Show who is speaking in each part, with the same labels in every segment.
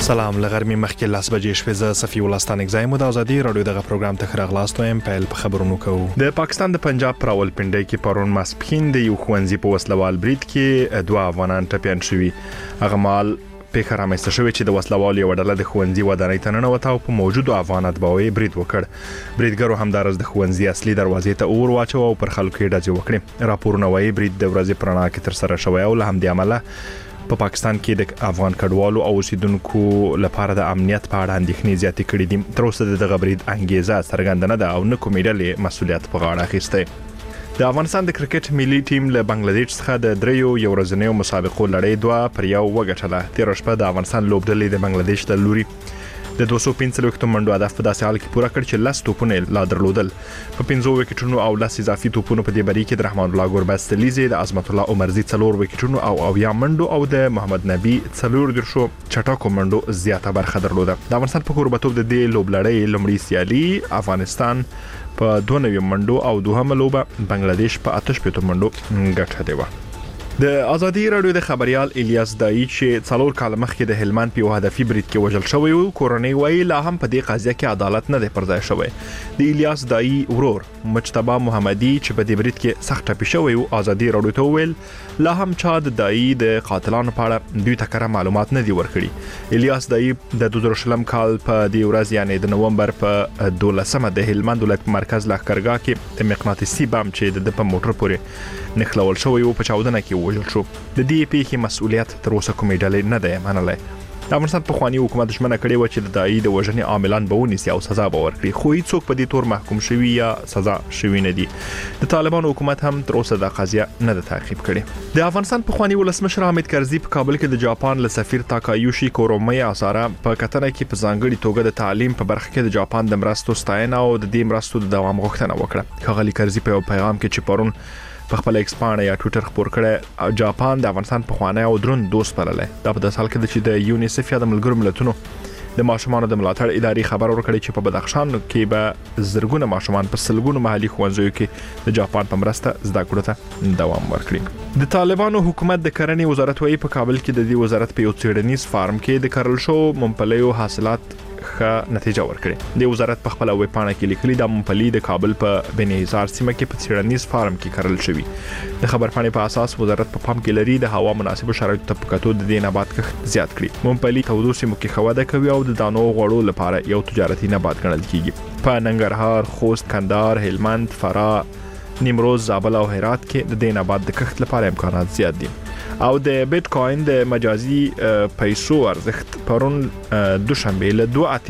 Speaker 1: سلام لغرمې مخکې لاس بجې شپې ز صفي ولستان اگزایم د ازادي رادیو دغه پروګرام ته خراغلاستو ایم پیل په خبرونو کوو. د پاکستان د پنجاب راولپنډي کې پرون ماسپخین د یو ښوونځي په وسلوال برید کې دوه افغانان ټپيان شوي. هغه مال په خرامسته شوی چې د وسلوال یو ډله د ښوونځي ودانۍ ته ننوته او په موجودو افغانات باوي برید وکړ. بریدګرو همدارس د ښوونځي اصلي دروازې ته اور واچو او پر خلکو یې ډزې وکړې. راپورونه وايي برید د ورځې پرنا کې تر سره شوی او له همدې عمله په پاکستان کې د افغان کډوالو او اوسیدونکو لپاره د امنیت په اړه اندېښنې زیاتې کړې دي. تر اوسه د برید انګیزه څرګنده نه ده او نه کومې ډلې مسؤلیت په غاړه اخیستی. د افغانستان د کرکټ ملي ټیم له بنگلاديش څخه د دریو یو ورځنیو مسابقو لړۍ دوه پر یو وګټله. تیر شپه د افغانستان لوبډلې د بنگلاديش د لوري د 245 منډو هدف په داسې حال کې پوره کړ چې 10 توپونه لا درلودل. په 15 وکټونو او 10 اضافي توپونو په دې بری کې د رحمان الله ګوربستلیزي د عظمت الله عمرزي 4 وکټونو او یا منډو او د محمد نبی 4 درشو چټاکو منډو زیاته برخه درلوده. د افغانستان په کوربتوب د دې لوبلړۍ لومړی سیالي افغانستان په 92 منډو او دوهمه لوبه بنگلاديش په 88 منډو ګټلې و. د ازادي رادیو د خبريال الیاس دای چې 4 کال مخکې د هلمند په هدفي برید کې وژل شوی او کورنۍ وایي لا هم په دې قضیه کې عدالت نه دی پرځای شوی. د الیاس دای ورور مجتبی محمدي چې په دې برید کې سخت ټپي شوی او ازادي رادیو ته ویل لا هم چا د دای د قاتلانو په اړه دوی تکره معلومات نه دی ورکړي. الیاس دای د 2000 کال په دې ورځ یعنی د نومبر په 12مه د هلمند ولایت مرکز لښکرګاه کې د مقناطیسي بم چې د په موټر پورې نخلول شوی او په چاودنه کې وژل شو. د دې پیښې مسؤلیت تر اوسه کومې ډلې نه دی منلای. د افغانستان په خواني حکومت ژمنه کړې و چې د دای د وژنې عاملان به ونیسي او سزا به ورکړي خو هیڅوک په دې تور محکوم شوی یا سزا شوی نه دي. د طالبانو حکومت هم تر اوسه د قضیه نه ده تعقیب کړې. د افغانستان په خواني ولسمشر حامد کرزي په کابل کې د جاپان له سفیر تاکایوشي کورومي اساره په کتنه کې په ځانګړي توګه د تعلیم په برخه کې د جاپان د مرستو ستاینه او د دې مرستو د دوام غوښتنه وکړه. ښاغلي کرزي په پیغام کې چې پرون په خپل ایکسپانډ یا ټوئیټر خبر کړه جاپان د افغانستان په خوانه او درون دوست بللای. دا په داسې حال کې چې د یونیسف یا د ملګرو ملتونو د ماشومانو د ملاتړ ادارې خبر ورکړي چې په بدخشان کې به زرګونه ماشومان په سلګونو محلي ښوونځیو کې د جاپان په مرسته زده کړو ته دوام ورکړي. د طالبانو حکومت د کرنې وزارت وايي په کابل کې د دې وزارت په یو څېړنیز فارم کې د کرل شو ممپلیو حاصلات ښه نتیجه ورکړي. د وزارت په خپل ویبپاڼه کې لیکلي د ممپلی د کابل په بنیزار سیمه کې په څېړنیز فارم کې کرل شوی. د خبرپاڼې په اساس وزارت په پام کې لري د هوا مناسب شرایطو ته په کتو د دې نبات کښت زیات کړي. ممپلی تودو سیمو کې خوده کوي او د دانو غوړو لپاره یو تجارتي نبات ګڼل کیږي. په ننګرهار، خوست، کندهار، هلمند، فراه، نیمروز، زابل او هرات کې د دې نبات د کښت لپاره امکانات زیات دي. او د بیت کوین د مجازي پیسو ارزښت پرون دوشنبه له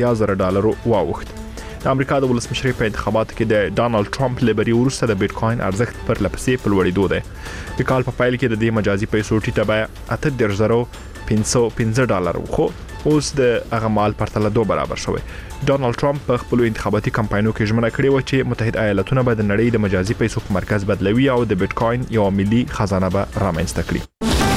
Speaker 1: $2.8 واوښت. د امریکا د ولسمشر په انتخاباتو کې د ډانلډ ټرمپ لبري ورسته د بیت کوین ارزښت پر لپسې په لوړېدو دی. د کال په پایل کې د دې مجازي پیسو ټیټه بیه $8.515 خو اوس د هغه مال پرتله 2 برابر شوی. ډانلډ ټرمپ په خپل انتخاباتي کمپاینونو کې ژمنه کړې و چې متحده ایالاتونه به د نړۍ د مجازي پیسو په مرکز بدلوي او د بیت کوین یو ملي خزانه به رامنځته کړي.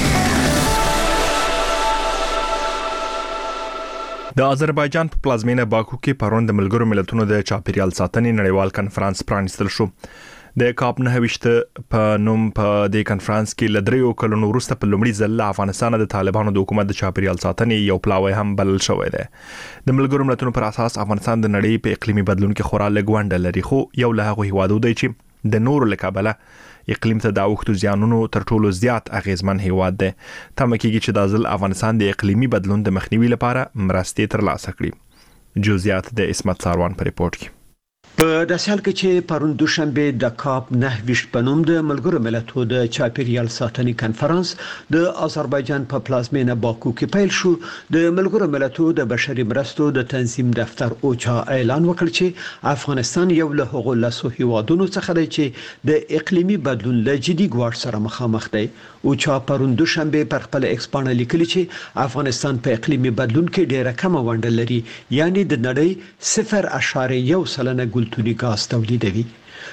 Speaker 1: د آذربایجان په پلازمینه باکو کې پرون د ملګرو ملتونو د چاپیریال ساتنې نړیوال کنفرانس پرانیستل شو. د کاپ 9 په نوم په دې کنفرانس کې لدریو کلونو وروسته په لومړي ځل افغانستان د طالبانو د حکومت د چاپیریال ساتنې یو پلاوی هم بلل شوی دی. د ملګرو ملتونو پر اساس افغانستان د نړۍ په اقلیمي بدلون کې خورا لږ ونډه لري خو یو له هغه هیوادو دی چې د نورو لکابله اقلیم ته د اوښتو زیانونو تر ټولو زیات اغیزمن هیواد دی. تمه کېږي چې د ځل افغانستان د اقلیمي بدلون د مخنیوي لپاره مرستې ترلاسه کړي. جزئیات د اسمت ساروان په ریپورت کې.
Speaker 2: په داسې حال کې چې پرون دوشنبه د کاپ 9 په نوم د ملګرو ملتونو د چاپیریال ساتنې کنفرانس د آذربایجان په پلازمینه باکو کې پیل شو. د ملګرو ملتونو د بشري مرستو د تنظیم دفتر اوچا اعلان وکړ چې افغانستان یو له هغو لسو هیوادونو څخه دی چې د اقلیمي بدلون له جدي ګواښ سره مخامخ دی. اوچا پرون دوشنبه پر خپل ایکسپانډ لیکلي چې افغانستان په اقلیمي بدلون کې ډیره کم ونډه لري یعنی د نړۍ 0.1% ګلتوني غاز تولیدوي.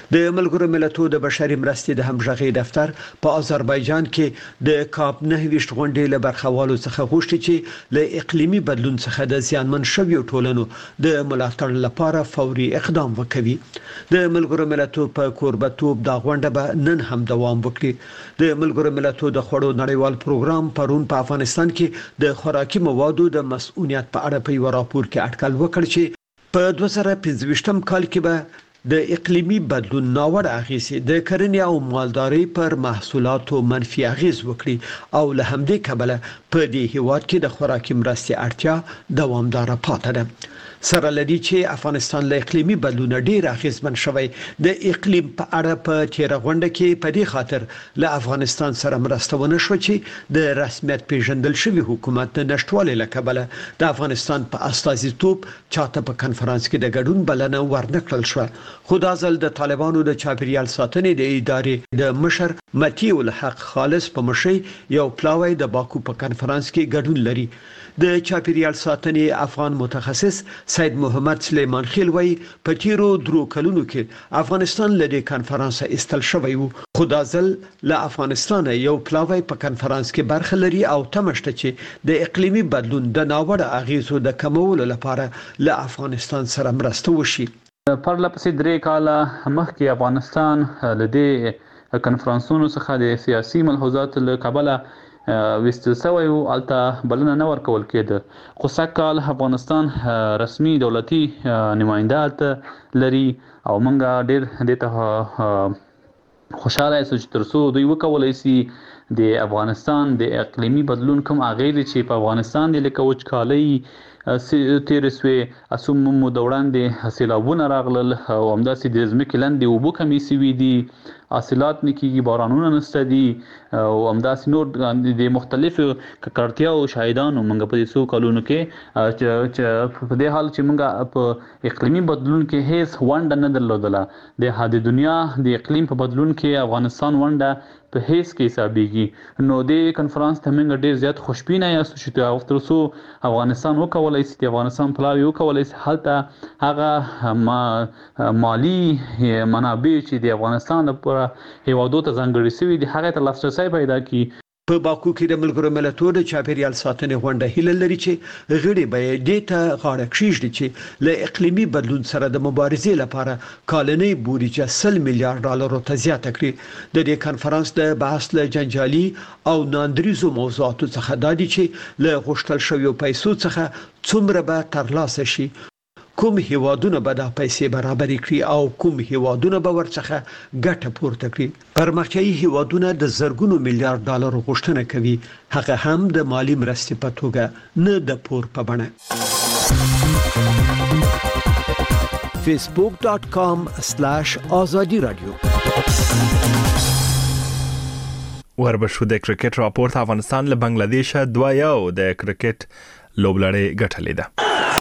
Speaker 2: د ملګرو ملتونو د بشري مرستې د همغږي دفتر په آذربایجان کې د کاپ 9 غونډې له برخوالو څخه غوښتي چې له اقلیمي بدلون څخه د زیانمن شویو ټولنو د ملاتړ لپاره فوري اقدام وکړي. د ملګرو ملتونو په کوربتوب دا غونډه به نن هم دوام وکړي. د ملګرو ملتونو د خوړو نړیوال پروګرام پرون په افغانستان کې د خوراکي موادو د مسؤلیت په اړه په یو راپور کې اټکل وکړ چې په 2025م کال کې به د اقلیمي بدلون ناوړه اغیزې د کرنې او مالدارۍ پر محصولاتو منفي اغیز وکړي او له همدې کبله په دې هیواد کې د خوراکي مرستې اړتیا دوامدار پاتې ده. سره لدی چې افغانستان له اقلیمي بدلون ډیر اغیزمن شوی. د اقلیم په اړه په تیر غونډه کې په دې خاطر له افغانستان سره مرسته ونه شو چې د رسمیت پیژندل شوی حکومت د نشټوالي لکبله د افغانستان په استازیتوب چاته په کنفرانس کې د ګډون بلنه ورنکړل شو. خو دا ځل د طالبانو د چاپیریال ساتنې د ادارې د مشر متیع الحق خالص په مشرۍ یو پلاوی د باکو په کنفرانس کې ګډون لري. د چاپیریال ساتنې افغان متخصص سید محمد سلیمان خیل وایي په تیرو درو کلونو کې افغانستان له دې کنفرانس ایستل شوی وو. خو دا ځل له افغانستان یو پلاوی په کنفرانس کې برخه لري او تمشته چې د اقلیمي بدلون د ناوړه اغیزو د کمولو لپاره له افغانستان سره مرسته وشي.
Speaker 3: پرلپسې 3 کاله مخکې افغانستان له دې کنفرانسونو څخه د سیاسي ملحوظات له کبله وستل شوی او الته بلنه نه ورکول کېده. خو سږکال افغانستان رسمي دولتي نمائندات لري او موږ ډیر د ته خوشاله یو چې ترڅو دوی وکولای شي د افغانستان د اقلیمي بدلون کوم اغیزې چې په افغانستان د لکه وچکالۍ تیر سوی اسوم مو د وړاندې سیلابونه راغلل او همداسې د ځمکې لاندې اوبه کمې سوي دي، حاصلات نه کېږي، بارانونه نشته دي او همداسې نور د مختلفو ککړتیاو شاهدانو موږ په دې څو کلونو کې چې په دې حال چې موږ په اقلیمي بدلون کې هیڅ ونډه نه درلودله. د دنیا د اقلیم په بدلون کې افغانستان ونډه په هیڅ کې حسابېږي. نو د کنفرانس ته موږ ډېر زیات خوشبینه یاستو چې تر څو افغانستان وکولای شي د افغانستان پلاوی وکولای شي هلته هغه مالی منابع چې د افغانستان لپاره هیوادو ته ځانګړي شوي دي هغه ته لاسرسی پیدا کړي.
Speaker 2: په باکو کې د ملګرو ملتونو د چاپیریال ساتنې غونډه هیله لري چې غړي به دې ته غاړه کېږدي چې له اقلیمي بدلون سره د مبارزې لپاره کالنۍ بودیجه $100 میلیارډ ته زیاته کړي. د دې کنفرانس د بحث له جنجالي او ناندریزو موضوعاتو څخه دا دي چې له غوښتل شویو پیسو څخه څومره به ترلاسه شي، کوم هیوادونه به دا پیسې برابرې کړي او کوم هیوادونه به ورڅخه ګټه پورته کړي. پرمختیایي هیوادونه د زرګونو میلیارډ ډالر غوښتنه کوي، هغه هم د مالی مرستې په توګه نه د پور په بڼه. facebook.com/azadi radio
Speaker 1: وربشو د کرکټ راپورت افغانستان له بنگلاديش 2-1 د کرکټ لوبلړۍ ګټلې ده.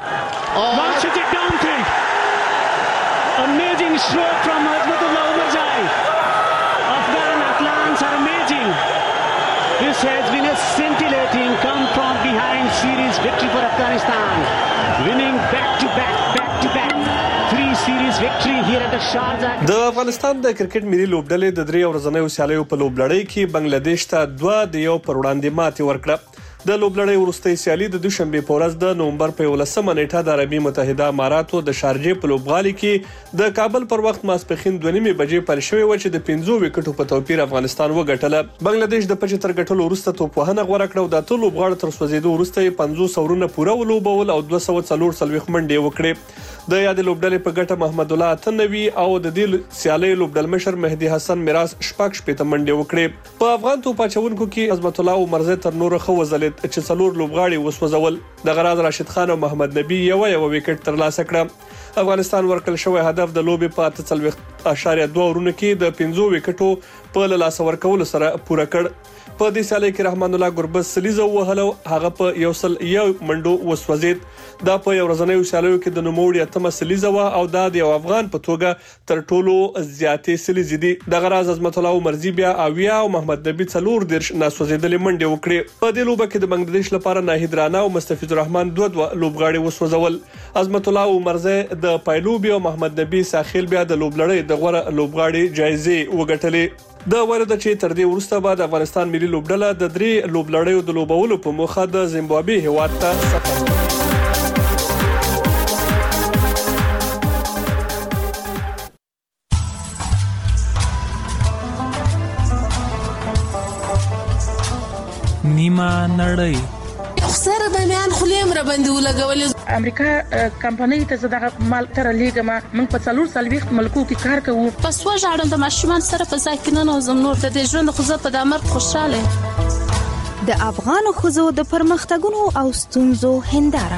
Speaker 4: Amazing stroke from Azmatullah Umarzai. Afghan Atlants are amazing. This has been a scintillating come from behind series victory for Afghanistan. Winning back to back 3 series victory here at the Sharjah.
Speaker 5: د افغانستان د کرکټ ملي لوبډلې د 3 ورځنیو سیالیو په لوبلړۍ کې بنگلاديش ته 2-1 پر وړاندې ماتې ورکړه. د لوبلړۍ وروستۍ سیالي د دوشنبه په ورځ د نومبر په 11مه نیټه د عربي متحده اماراتو د شارجې په لوبغالي کې د کابل پر وخت ماسپښین 2:30 بجې پیل شوې و چې د 5 وکټو په توپیر افغانستان وګټله. بنگلاديش د 75 ګټلو وروسته توپ وهنه غوړه کړه او د ټولو لوبغاړو تر سوځېدو وروسته 50 اورونه پوره ولوبول او 240 منډې وکړې. د یاد لوبډلې په ګټه محمد الله اتنوي او د دې سیالي لوبډل مشر مهدي حسن میراث شپږ منډې وکړې. په افغان توپ اچونکو کې عظمت الله عمرزه تر نور خو وزلید چې څلور لوبغاړي وسوځول. د غراض راشد خان او محمد نبی یو وکټ ترلاسه کړ. افغانستان ورکل شوی هدف د لوبې په 8.2 اورونو کې د 5 وکټو په لاس ورکول سره پوره کړ. په دې سالي کې رحمان الله ګربز سلیزو وهلو هغه په 101 منډو وسوځید. دا په یو ورځنیو سالیو کې د نوموړي اتمه سلیزه و او دا د یو افغان په توګه تر ټولو زیاتې سلیزې دي. د غراز عظمت الله مرزي بیا اویا او محمد نبی څلور درش ناسوځیدلې منډې وکړې. په دې لوبه کې د بنگلاديش لپاره ناهید رانا او مستفیض الرحمن دوه لوبغاړي وسوځول. عظمت الله مرزي د پایلوبي او محمد نبی ساحل بیا د لوبلړۍ د غوړه لوبغاړي جایزه وګټلې. دا ورته چې تر دې وروسته بعد افغانستان ملي لوبډله د 3 لوبلړیو د لوبولو په موخه د زیمبابوې هیواد ته سفر.
Speaker 6: نیمه نړۍ
Speaker 7: سره به میان خلیم را باندې ولګولې.
Speaker 8: امریکا کمپنۍ ته زړه مال تر لیګه موږ په 440 ملکو کې کار کوو.
Speaker 7: پس وژاړم د ماشومان سره په ځای کې نه نوزم نور د ژوند خو زه په دامر خوشاله.
Speaker 9: د افغان خوځو د پرمختګونو او ستونزو هنداره.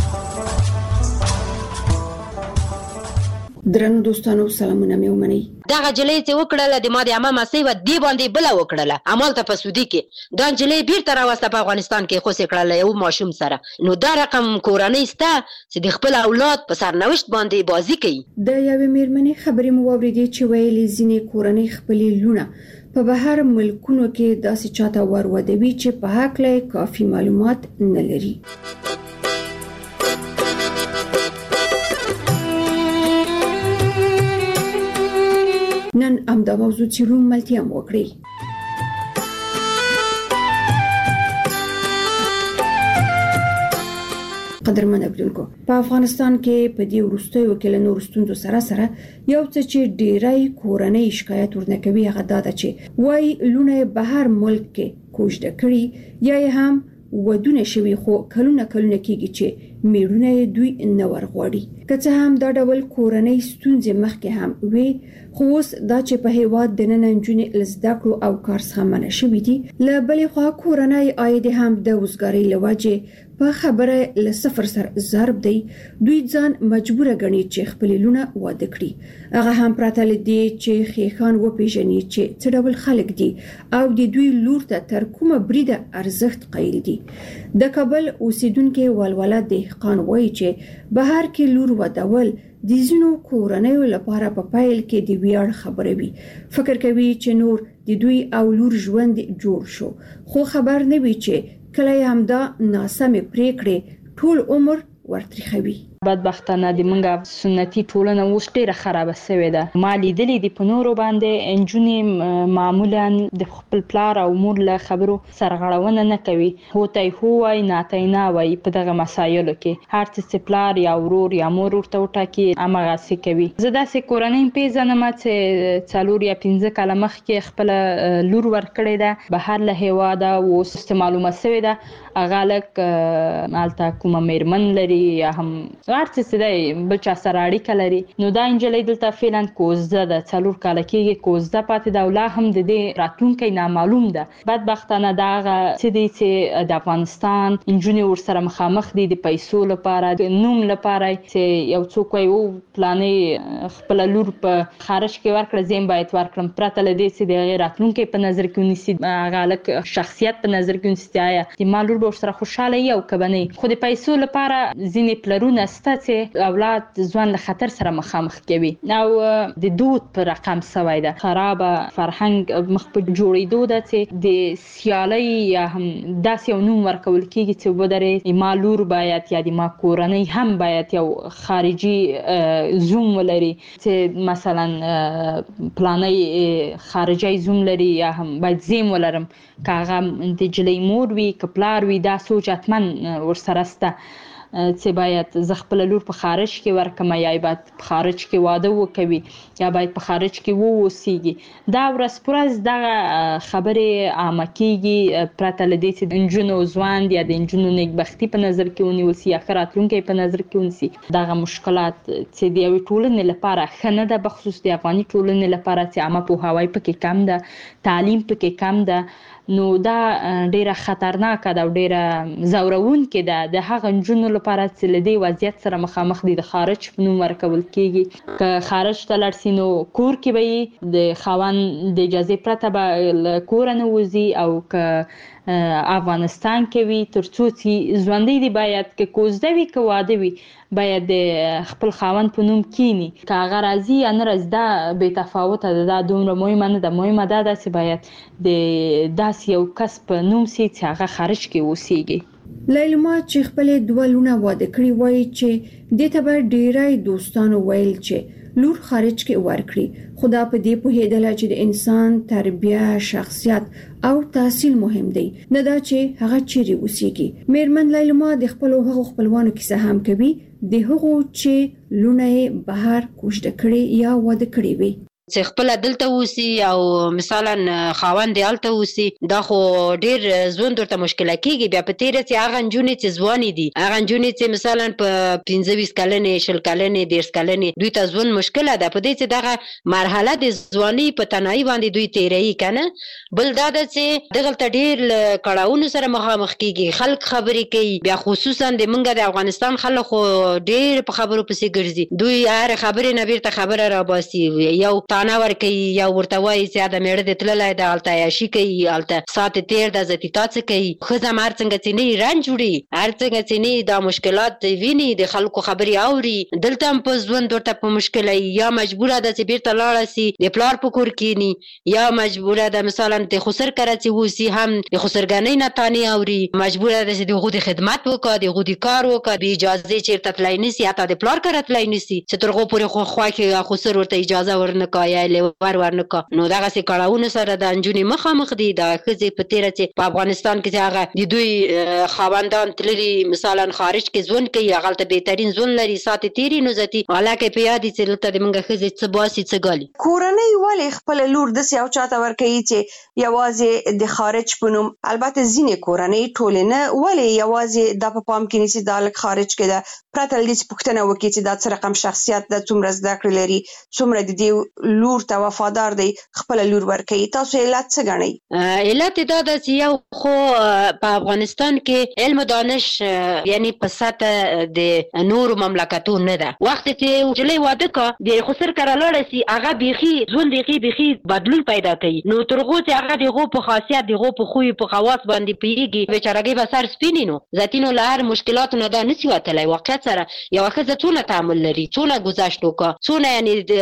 Speaker 10: درنو دوستانو سلامونه مې ومنئ.
Speaker 11: دغه جلې چې وکړله د ما د عمه مسۍ و دی باندې بل وکړله عمل ته په سودی کې دا جلې بیرته راوسته په افغانستان کې خو سې کړله یو ماشوم سره. نو دا رقم کورنۍ سته چې د خپل اولاد په سرنوشت باندې بازی کوي.
Speaker 10: د یوې میرمنې خبرې مو واورېدې چې ویلې ځینې کورنۍ خپلې لونه په بهر ملکونو کې داسې چاته ورودوي چې په هکله کافي معلومات نه لري. نن امدا موضوع چې روم ملتیا وکړي. قدرمن اوریدونکو په افغانستان کې په دې وروستیو کې له نورو ستونزو سره یو څه چې ډیری کورنۍ شکایت ورنکوي هغه دا ده چې وای لونه بهر ملک کې کوژده کړي یا هم ودونه شوي خو کلونه کېږي چې میړونه دوی نه ورغواړي. که څه هم دا ډول کورنۍ ستونزې مخکې هم وي خو اوس دا چې په هیواد د نن نجونې لزده کړو او کار څخه منع شوي دي. له بلې خوا کورنۍ عاید هم د وزګارۍ له وجې په خبره له صفر سره ضرب دی. دوی ځان مجبور ګڼي چې خپل لونه واده کړي. هغه هم پراته لدی چې خېخان وپیژني چې څه ډول خلک دي او د دوی لور ته تر کومه بریده ارزښت قایل دي. د کابل اوسیدونکو ولوله دهقان وایي چې بهر کې لور ودول د ځینو کورنیو لپاره په پایل کې د ویاړ خبره وي. فکر کوي چې نور د دوی او لور ژوند جوړ شو خو خبر نه وي چې کله هم دا ناسمه پریکړه ټول عمر ورتريخوي.
Speaker 12: بدبختانه د منګه سنتي ټولنه اوس ډیره خراب شوې ده. ما لیدلې د پنورو باندې انجونې معمولا د خپل پلار او مور له خبرو سرغړونه نه کوي. هوتای هوای ناتای نه وای په دغه مسایلو کې هر څه پلار یا ورور یا مور ورته وټاکي امغه سي کوي. زه داسې کورنۍ پیژنم چې 4 یا 15 کاله مخکې خپل لور ورکړې ده بهر له هواده او معلومه شوې ده اغالک مالته کومه میرمن لري یا هم ورته سده بل چا سره اړیکه لري. نو دا انجلۍ دلته فعلا کوزده ده 4 کاله کېږي کوزده پاتې ده او لا هم د دې راتلونکي نامعلوم ده. بدبختانه دا چې د افغانستان انجونې ورسره مخامخ دي د پیسو لپاره د نوم لپاره چې یو څوک یو پلانې خپل لور په خارج کې ورکړه زم باید ورکړم پرته لدی چې د راتلونکي په نظر کې ونیسي غالک شخصیت په نظر کې ونیسي آیا د مالور به سره خوشاله یو کبنه خو د پیسو لپاره ځینې پلرونه چې اولاد ځوان له خطر سره مخامخ کوي او د دود پر رقم سوي ده. خراب فرهنګ مخ په جوړېدو ده چې د سیالي یا هم داسې نوم ورکول کېږي چې ودرې مالور باید یا د ما کورنۍ هم باید یو خارجي زوم ولري چې مثلا پلانې خارجي زوم لري یا هم باید زم ولرم کاغه د جلې مور وی کپلار وی دا سوچ اتمن ورسره سته چې باید ز خپل لور په خارج کې ورکم یا باید په خارج کې واده وکوي یا باید په خارج کې ووسیږي. دا ورسپورز دغه خبره عامه کیږي پرته لدې چې د انجونو ځوان یا د انجونو نیکبختي په نظر کې ونیول سي یا راتلونکي په نظر کې ونیسي. دغه مشکلات چې د یو ټولنې لپاره خنه ده بخصوص د افغاني ټولنې لپاره چې عامه پوهاوی پکې کم ده تعلیم پکې کم ده نو دا ډیره خطرناکه ده او ډیره زورونکې ده د هغه نجونو لپاره چې له دې وضعیت سره مخامخ دي د خارج په نوم ورکول کیږي که خارج ته لاړ سي نو کور کې به د خاوند د اجازې پرته به له کوره نه وځي او که افغانستان کې وي تر څو چې ژوندی دي باید که کوزده وي که واده وي باید د خپل خاوند په نوم کینی که هغه راځي یا نه راځي دا بې تفاوته ده دا دومره مهمه نه ده مهمه دا ده چې باید د داسې یو کس په نوم سي چې هغه خارج کې اوسیږي
Speaker 10: لیلما چې خپل دوه لونه واده کړی وایي چې دې ته به ډیری دوستانو ویل چې لور خارج کې ورکړي خدا په دې پوهېدله چې د انسان تربیه شخصیت او تحصیل مهم دی نه دا چې هغه چیرې اوسېږي میرمن لیلما د خپل هغو خپلوانو کیسه هم کوي د هغو چې لونه بهر کوشده کړي یا واده کړي وي
Speaker 11: چې خپل دلته اوسي او مثلا خاوند دلته اوسي دا خو ډیر ژوند ورته مشکله کیږي بیا په تیره چې هغه نجونې چې ځواني دي هغه نجونې چې مثلا په 15 کلنې 20 کلنې 30 کلنې دوی ته ژوند مشکله ده په دې چې دغه مرحله د ځواني په تنهایی باندې دوی تیري کنه بل دا ده چې دغه ډیر کړهونو سره مخامخ کیږي خلک خبرې کوي بیا خصوصا د منګه د افغانستان خلک خو ډیر په خبرو پسې ګرځي دوی هر خبرې نه بیرته خبره را باسي یو تانا ور کوي یا ورته وایي چې دا میړه د تللای د الته عیاشي کوي الته سات تیر د زتی تاسو کوي خزه مار څنګه چې نه رنج وړي هر څنګه چې نه دا مشکلات ویني د خلکو خبري اوري دلته هم په ژوند ورته په مشکله یا مجبوره ده چې بیرته لاړه سي د پلار په کور کې ني یا مجبوره ده مثلا د خسر کراچي وسی هم د خسرګنۍ نه تانی اوري مجبوره ده چې د غوډي خدمت وکړي د غوډي کار وکړي به اجازه چیرته تلای نسی حتی د پلار کرتلای نسی چې ترغه پورې خو کې خسر ورته اجازه ورنکای ورنکا نو دغه سي کړهونه سره د انجونې مخامخ دي د خزې په تیره چې په افغانستان کې هغه د دوی خاوندان تللي مثلا خارج کې ژوند کوي هغه ته بهترین ژوند لري سات تیری نو ځتي حالکه په یاد چې لته د منګه خزې څه باسي څه ګالي
Speaker 6: کورنۍ ولې خپل لور د سیاو چاته ور کوي چې یوازې د خارج پونم البته ځینې کورنۍ ټول نه ولې یوازې د په پام کې نشي د خارج کې ده پرته لدې پښتنه وکړي چې دا څه رقم شخصیت د څومره زده کړې لري څومره د دې لور ته وفادار دی خپل لور ورکوي تاسو علت څه ګڼئ
Speaker 11: علت دا ده چې یو خو په افغانستان کې علم دانش یعنی په سطح د نور مملکتو نه ده وخت چې جلې واده کا د خسر کړه لاړ سي هغه بيخي ژوند بيخي بدلون پیدا کوي نو ترغه چې هغه دغه په خاصیت دغه په خوې په خواص باندې پیږي بیچارهګي به سر سپینینو ذاتینو لهر مشکلات نه ده نسی وتلای واقعیت سره یو خزه څونه تعامل لري څونه گذشت وکړه څونه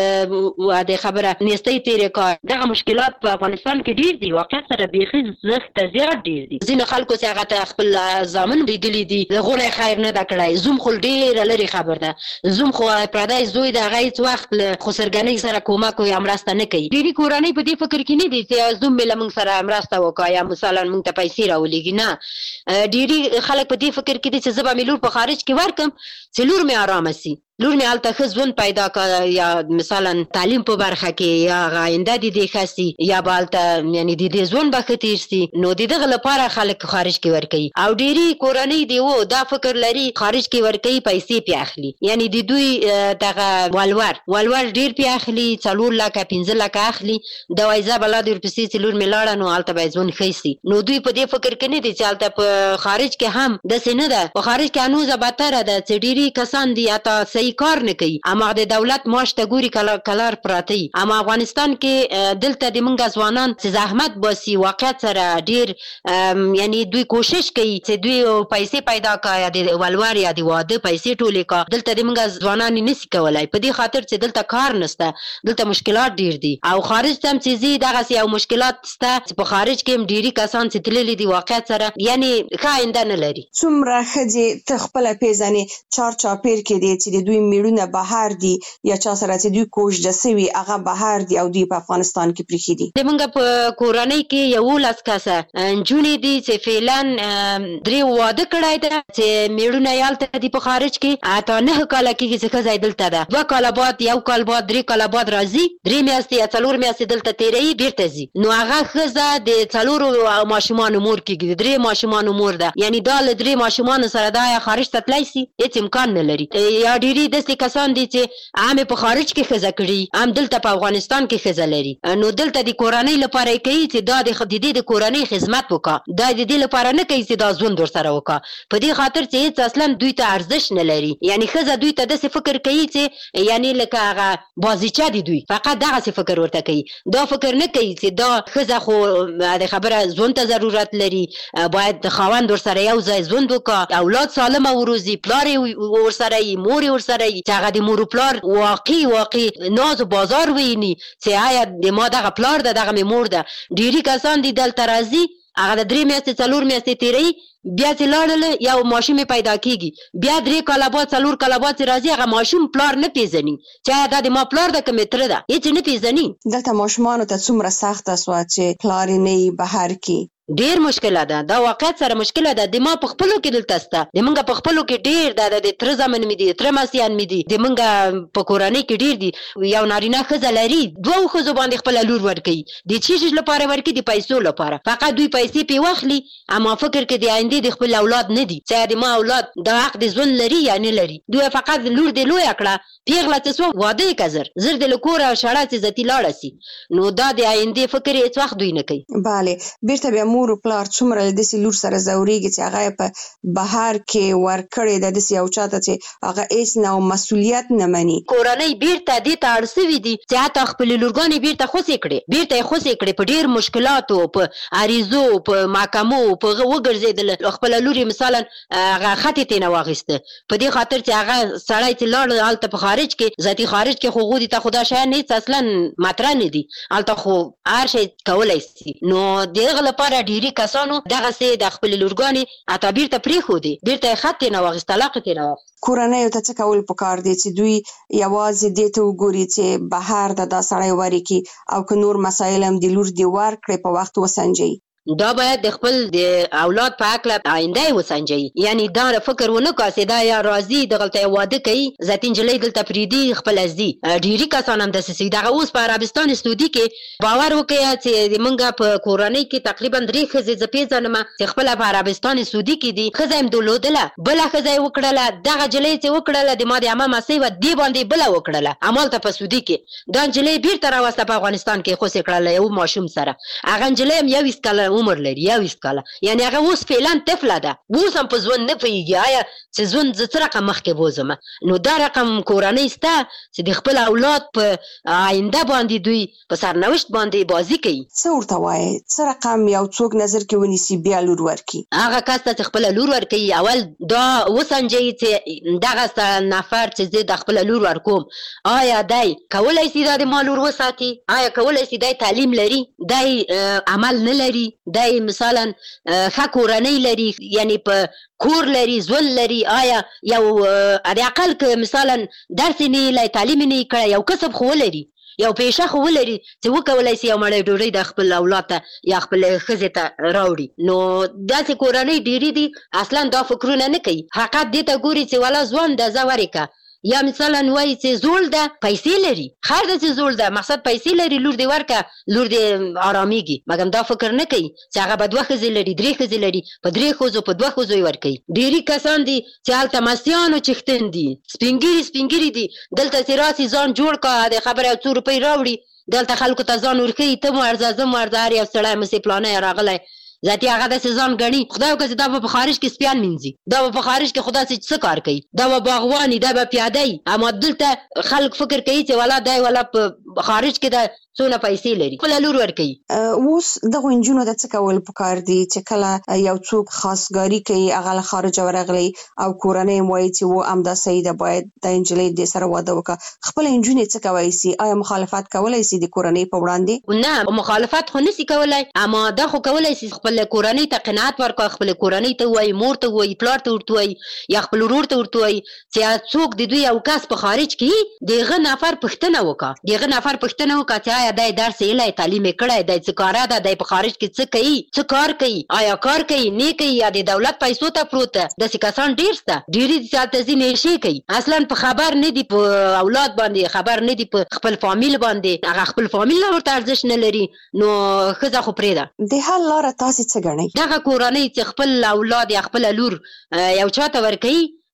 Speaker 11: یعنی د خبره نيستي تیرې کا دغه مشکلات په افغانستان کې ډیر دي واقعیت سره بيخي زخت زیات ډیر دي ځینې خلکو چې هغه خپل ځامن لیدلې دي غوړې خیر نه دکړای زوم خل ډیر لري خبر ده زوم خو پردای زوی د غیت وخت خسرګنۍ سره کومک کوي امرسته نه کوي ډیری کورنۍ په دې فکر کې نه دي چې زوم بل موږ سره امرسته وکایا مثلا موږ ته پیسې راولېږي نه ډیری خلک په دې فکر کې دي چې زبا ملور په خارج کې ورکم چې لور مې آرام سي لور مې الته خزون پیدا کړ یا مثلا تعلیم په برخه کې یا غاینده دي خاصي یا بالته یعنی د ځون بختیر سي نو دغه لپاره خلک خارج کې ورکي او ډيري کورنۍ دی وو دا فکر لري خارج کې ورکي پیسې پیاخلي یعنی د دوی دغه والور ډیر پیاخلي 4 لک 15 لک اخلي د وایزه بلاد ورپسې چې لور مې لاړه نو الته به ځون خيسي نو دوی په دې فکر کې نه دي چې الته په خارج کې هم د سینه ده په خارج کې انوزه باتره ده چې ډيري کسان دي اته صحیح کار نه کوي اما د دولت معاش ته ګوري کلار پراتی اما افغانستان کې دلته د منګه ځوانان چې زحمت باسي واقعیت سره ډیر یعنی دوی کوشش کوي چې دوی پیسې پیدا کړي د ولور یا د واده پیسې ټولې کا دلته د منګه ځوانان نشي کولای په دې خاطر چې دلته کار نشته دلته مشکلات ډیر دي او خارج تم چې زی دغه یو مشکلات شته په خارج کې ډیری کسان چې تللي دي واقعیت سره یعنی خاینده نه لري
Speaker 6: څومره خځې تخپل پیژنې چار چاپیر کې دي چې دوی میړونه بهر دي یا چا سره چې دوی کوژده سوي هغه بهر دي او دوی په افغانستان کې پریخي دي
Speaker 11: د منګه په کورنۍ کې یو لاس کاسه جونې دي چې فعلن درې واده کړای ده چې میړونه یالته دي په خارج کې اته نه کال کې چې ځای دلته ده 2 کال بعد یو کال بعد 3 کال بعد راځي 3 میاشتې یا 4 میاشتې دلته تیري بیرته زی نو هغه خزه د 4 ماشومان مور کې 3 ماشومان مور ده یعنی دا ل 3 ماشومان سره دا خارج ته تلای سي هیڅ امکان نه لري یا ډيري داسې کسان دي چې عام په خارج کې ښځه کړي عام دلته په افغانستان کې ښځه لري نو دلته د کورنۍ لپاره کوي چې دا د دې د کورنۍ خدمت وکړه دا د دې لپاره نه کوي چې دا ژوند ورسره وکړه په دې خاطر چې هیڅ اصلا دوی ته ارزښت نه لري یعنی ښځه دوی ته داسې فکر کوي چې یعنی لکه هغه بازیچه دي دوی فقط دغسې فکر ورته کوي دا فکر نه کوي چې دا ښځه خو د خبره ژوند ته ضرورت لري باید د خاوند ورسره یو ځای ژوند وکړه اولاد سالمه وروزي پلار یې ورسره وي مور یې ورسره وي چې هغه د مور و پلار واقعي ناز و بازار ویني چې آیا د ما دغه پلار ده دغه مې مور ده ډېري کسان دي دلته راځي هغه د 3 میاشتې 4 میاشتې تیروي بیا چې لاړل یو ماشوم پیدا کیږي بیا 3 کاله بعد 4 کاله بعد راځي هغه ماشوم پلار نه پیژني چې دا د ما پلار د کومه تر ده هیڅ نه پیژني
Speaker 6: دلته ماشومان ته څومره سخت اسوا چې پلار نه بهر کی
Speaker 11: ډیر مشکله ده دا واقعیت سره مشکله ده د ما په خپلو کې دلته سته د منګه په خپلو کې ډیر د تر زمن مې دي تر ماسيان مې دي د منګه په کورنۍ کې ډیر دي یو نارینه ښځه لري دوه ښځو باندې خپل لور ورکړي د چیز لپاره ورکړي د پیسو لپاره فقط دوی پیسې پی واخلي اما فکر کې د آینده د خپل اولاد نه دي چې د ما اولاد د حق د ژوند لري یا نه لري دوی فقط لور د لوی کړه پیغله تاسو واده کزر زر د لکور او شړا چې زتی لاړه سي نو دا د آینده فکر هیڅ وخت دوی نه کوي
Speaker 6: bale بیرته بیا مور او پلار څومره د دې لور سره زوريږي چې هغه په بهر کې ورکړي د دې یو چاته چې هغه هیڅ نو مسؤلیت نه مني
Speaker 11: کورنۍ بیرته دې ته اړسوي دي چې حتی خپل لورګانې بیرته خوسې کړي په ډیر مشکلاتو په عریضو په محکمو په وګرځیدل خپل لوري مثلا هغه خطي تنه واغسته په دې خاطر چې هغه سړی چې لاړ حالت په خارج کې ذاتی خارج کې خو غوډي ته خدا شای نه اصلا مطرح نه دي حالت خو هر شي کولای شي نو دغه لپاره ډیری کسانو دغه سي د خپل لورګانې اته بیرته پری خو دي بیرته خطي نه واغسته طلاق نه
Speaker 6: کورنۍ ته څه کول پکار دي چې دوی یوازې دې ته وګوري چې بهر د سړی وری کی او که نور مسایل هم د لور دی ور کړې په وخت وسنجي
Speaker 11: دا باید د خپل د اولاد په حق له آینده وسنجي یعنی دا فکر ونه کاسي دا یا راضي د غلطه واده کوي ذاتین جلې دلته پریدي خپل ازدي ډيري کسان هم د سسي دغه اوس په عربستان استودي کې باور وکړي چې منګه په کورنۍ کې تقریبا 3 خزې زپې ځنم چې خپل په عربستان استودي کې دي خزایم دولودله بل خزای وکړله دغه جلې چې وکړله د ما د امام مسیح و دی باندې بل وکړله عمل ته په استودي کې دا جلې بیرته راوسته په افغانستان کې خو سې کړله یو ماشوم سره هغه جلې یو وسکله عمر لري یا وسکاله یعنی هغه اوس فعلا طفله ده اوس هم په ژوند نه پیږي آیا چې ژوند ز تر رقم مخکې بوزم نو دا رقم کورنۍ ستا چې د خپل اولاد په آینده باندې دوی په سرنوشت باندې بازی کوي
Speaker 6: څه ورته وایي څه رقم یو څوک نظر کې ونیسي بیا لور ورکي
Speaker 11: هغه کس ته خپل لور ورکي اول دا وسنجي چې دغه نفر چې د خپل لور ورکوم آیا دای کولای شي د مالور وساتي آیا کولای شي د تعلیم لري دای عمل نه لري دای مثلا ښه کورنۍ لري یعنی په کور لري ژوند لري آیا یو د عقل کې مثلا درس نه لای تعلیم نه کړی یو کسب خو لري یو پیشه خو لري چې وکولای شي یو مړی ډوډۍ د خپل اولاد ته یا خپل ښځې ته راوړي نو داسې کورنۍ ډېرې دي اصلا دا فکرونه نه کوي حقیقت دې ته ګوري چې والا ځوان ده زه ورکه یا مثلا وایي چې زول ده پیسې لري خیر ده چې زول ده مقصد پیسې لري لور دې ورکه لور دې آرامیږي مګر دا فکر نه کوي چې هغه به 2 ښځې لري 3 ښځې لري په 3 ښځو په 2 ښځو یې ورکوي ډېري کسان دي چې هلته مستیانو چښتن دي سپین ګیري دي دلته چې راسي ځان جوړ کړه د خبره 2 روپۍ راوړي دلته خلکو ته ځان ورښیي ته مو ارزه زه مو ارزه هر یو سړی مسې پلانی راغلی ذاتي هغه د سزان غني خدای وکړي دا په خارج کې سپیان منځي دا په خارج کې خدا څه کار کوي دا باغواني دا پیادای اما دلته خلک فکر کوي چې ولا دای ولا په خارج کې دا څونه پیسې لري خپل لور ورکوي
Speaker 6: اوس دغه انجونو د څه کول پکار دي چې کله یو څوک خاصګاری کوي هغه له خارج ورغلی او کورنۍ موي چې و امدا سیده باید د انجلې د سره واده وکړه خپل انجونې څه کوي سي آیا مخالفت کولای سي د کورنۍ په وړاندې
Speaker 11: نه مخالفت خو نسی کولای اما دا خو کولای سي خپل کورنۍ ته قناعت ورکړي خپل کورنۍ ته وای مور ته وای پلار ته ورته وای یا خپل ورور ته ورته وای چې څوک د دوی او کس په خارج کې دغه نفر پښتنه وکړه دغه نفر پښتنه وکړه چې آیا دای درس یې تعلیم کړای دای څه کار ده دای په خارج کې څه کوي څه کار کوي آیا کار کوي نه کوي یا د دولت پیسو ته پروت د سکاسان ډیر سته ډیری ځاته ځینې شي کوي اصلا په خبر نه دی په اولاد باندې خبر نه دی په خپل فامیل باندې هغه خپل فامیل ورته ارزښت نه لري نو خزه خو پرې ده
Speaker 6: د حل لار تاسو څه غنئ
Speaker 11: دغه کورنۍ چې خپل اولاد یا خپل لور یو چاته ورکوي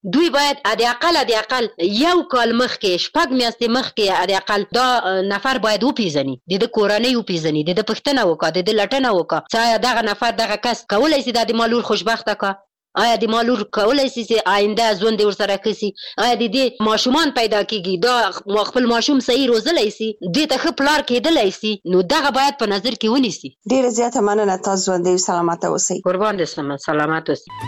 Speaker 11: دوی باید د اقل یو کال مخکې 6 میاشتې مخکې د اقل دا نفر باید وپیژني، د کورنۍ وپیژني، د پښتنه وکړه، د لټنه وکړه چې دغه نفر دغه کس کولای شي د مالور خوشبخته کا، آیا د مالور کولای شي چې آینده ژوند ورسره کسي، آیا د دې ماشومان پیدا کیږي، دا خپل ماشوم صحیح روزلای شي، د ته خپلار کېدلای شي، نو دغه باید په نظر کې ونیسي.
Speaker 6: ډیره زیاته مننه، تاسو ژوند او سلامت اوسئ.
Speaker 11: قربان دې شم، سلامت اوسئ.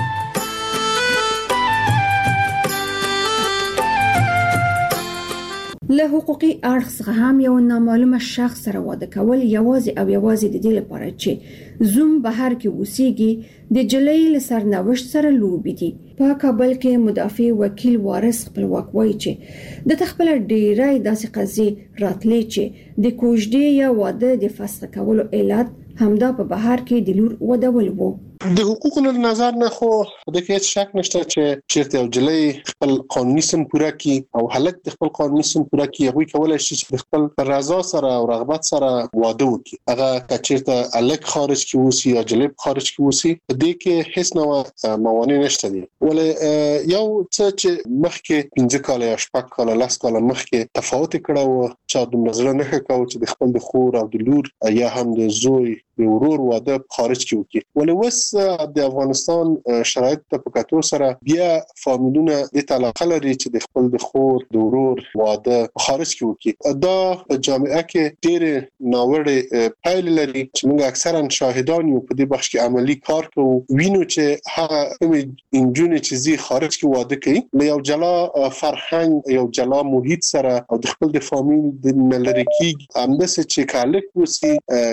Speaker 10: له حقوقي اړخ څخه هم یو نامعلومه شخص سره واده کول یوازې د دې لپاره چې زوم بهر کې اوسېږي د جلۍ له سرنوشت سره لوبي دي. په کابل کې مدافع وکیل وارث خپلواک وایي چې د خپل ډیرای داسې قضیې راتلې چې د کوژدې یا واده د فسخ کولو علت همدا په بهر کې د لور ودول وو.
Speaker 13: د حقوقو له نظر نه خو د هیڅ شک نشته چې چیرته یو جلۍ خپل قانوني سن پوره کی او هلک د خپل قانوني سن پوره کی، هغه کولای شي چې خپل رضا سره او رغبت سره واده وکړي. هغه چیرته هلک خارج کی وسی یا جلۍ خارج کی وسی، په دې کې هیڅ نوع موانع نشته دي. ولې یو څه چې مخکې 15 کال یا 10 کال 10 کال مخکې تفاوت کړو چې د نظر نه کاوه چې د خپل د خور او د لور یا هم د زوی د ورور واده خارج کی وکړي. ولې وس د افغانستان شرایط په کتو سره بیا فامیلونه د علاقه لري چې د خپل د خور د ورور واده خارج کی وکړي. دا په جامعه کې ډېر ناوړه پایلې لري چې موږ اکثرا شاهدان یو په دې بخش کې عملی کار کوو، وینو چې هغه انجونې چې زی خارج کی واده کوي له یو جلا فرهنګ، یو جلا محیط سره او د خپل د فامیل د ملری کېږي. همداسې چې کالک وسی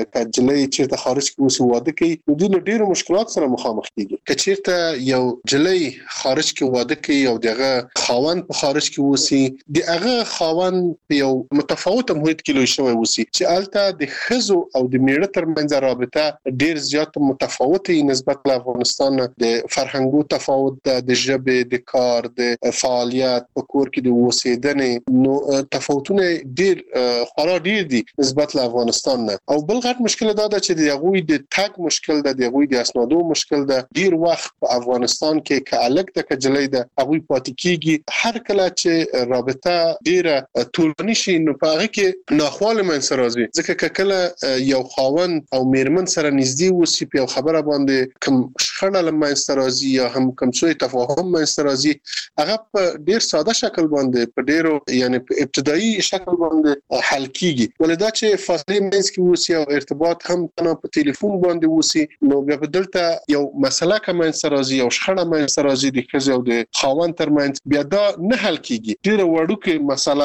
Speaker 13: کجلې چې د خارج کی وسی واده کوي، نو د ډېرو مشکلات سره مخامخ کیږي. کچیرته یو جلۍ خارج کی واده کوي او دغه خاوند په خارج کی وسی، دغه خاوند په یو متفاوت محیط کې لوی شوی وسی چې البته د خزو او د میړه ترمنځ رابطه ډیر زیات متفاوته نسبت له افغانستان، د فرهنګو تفاوت، د ژبې، د کار، د فعالیت په کور کې د اوسېدنې، نو تفاوتونه ډیر خورا ډیر دي نسبت له افغانستان نه. او بل غټ مشکل دا ده چې د هغوی د تګ مشکل ده، د هغوی د اسنادو مشکل ده. ډیر وخت په افغانستان کې کالک د کجلې ده هغوی پاتې کیږي. هر کله چې رابطه ډیره طولاني شي نو په هغه کې ناخواله منځ راځي، ځکه کله یو خاوند او میرمن سره نږدې وسی په خبره باندې کوم شخړه لمنځ راځي یا هم کوم څه تفاهم منځ راځي، هغه په ډیر ساده شکل باندې په ډیرو یعنی په ابتدایي شکل باندې حل کیږي. ولدا چې فاصله منځ کې وسی او ارتباط هم تنه په ټلیفون باندې وسی، نو بیا په دلته یو مسله کوم سرازي او شخړه مې سرازي د خزو او د خاوند ترمنځ بیا دا نه حل کیږي. ډیره وړوکه مسله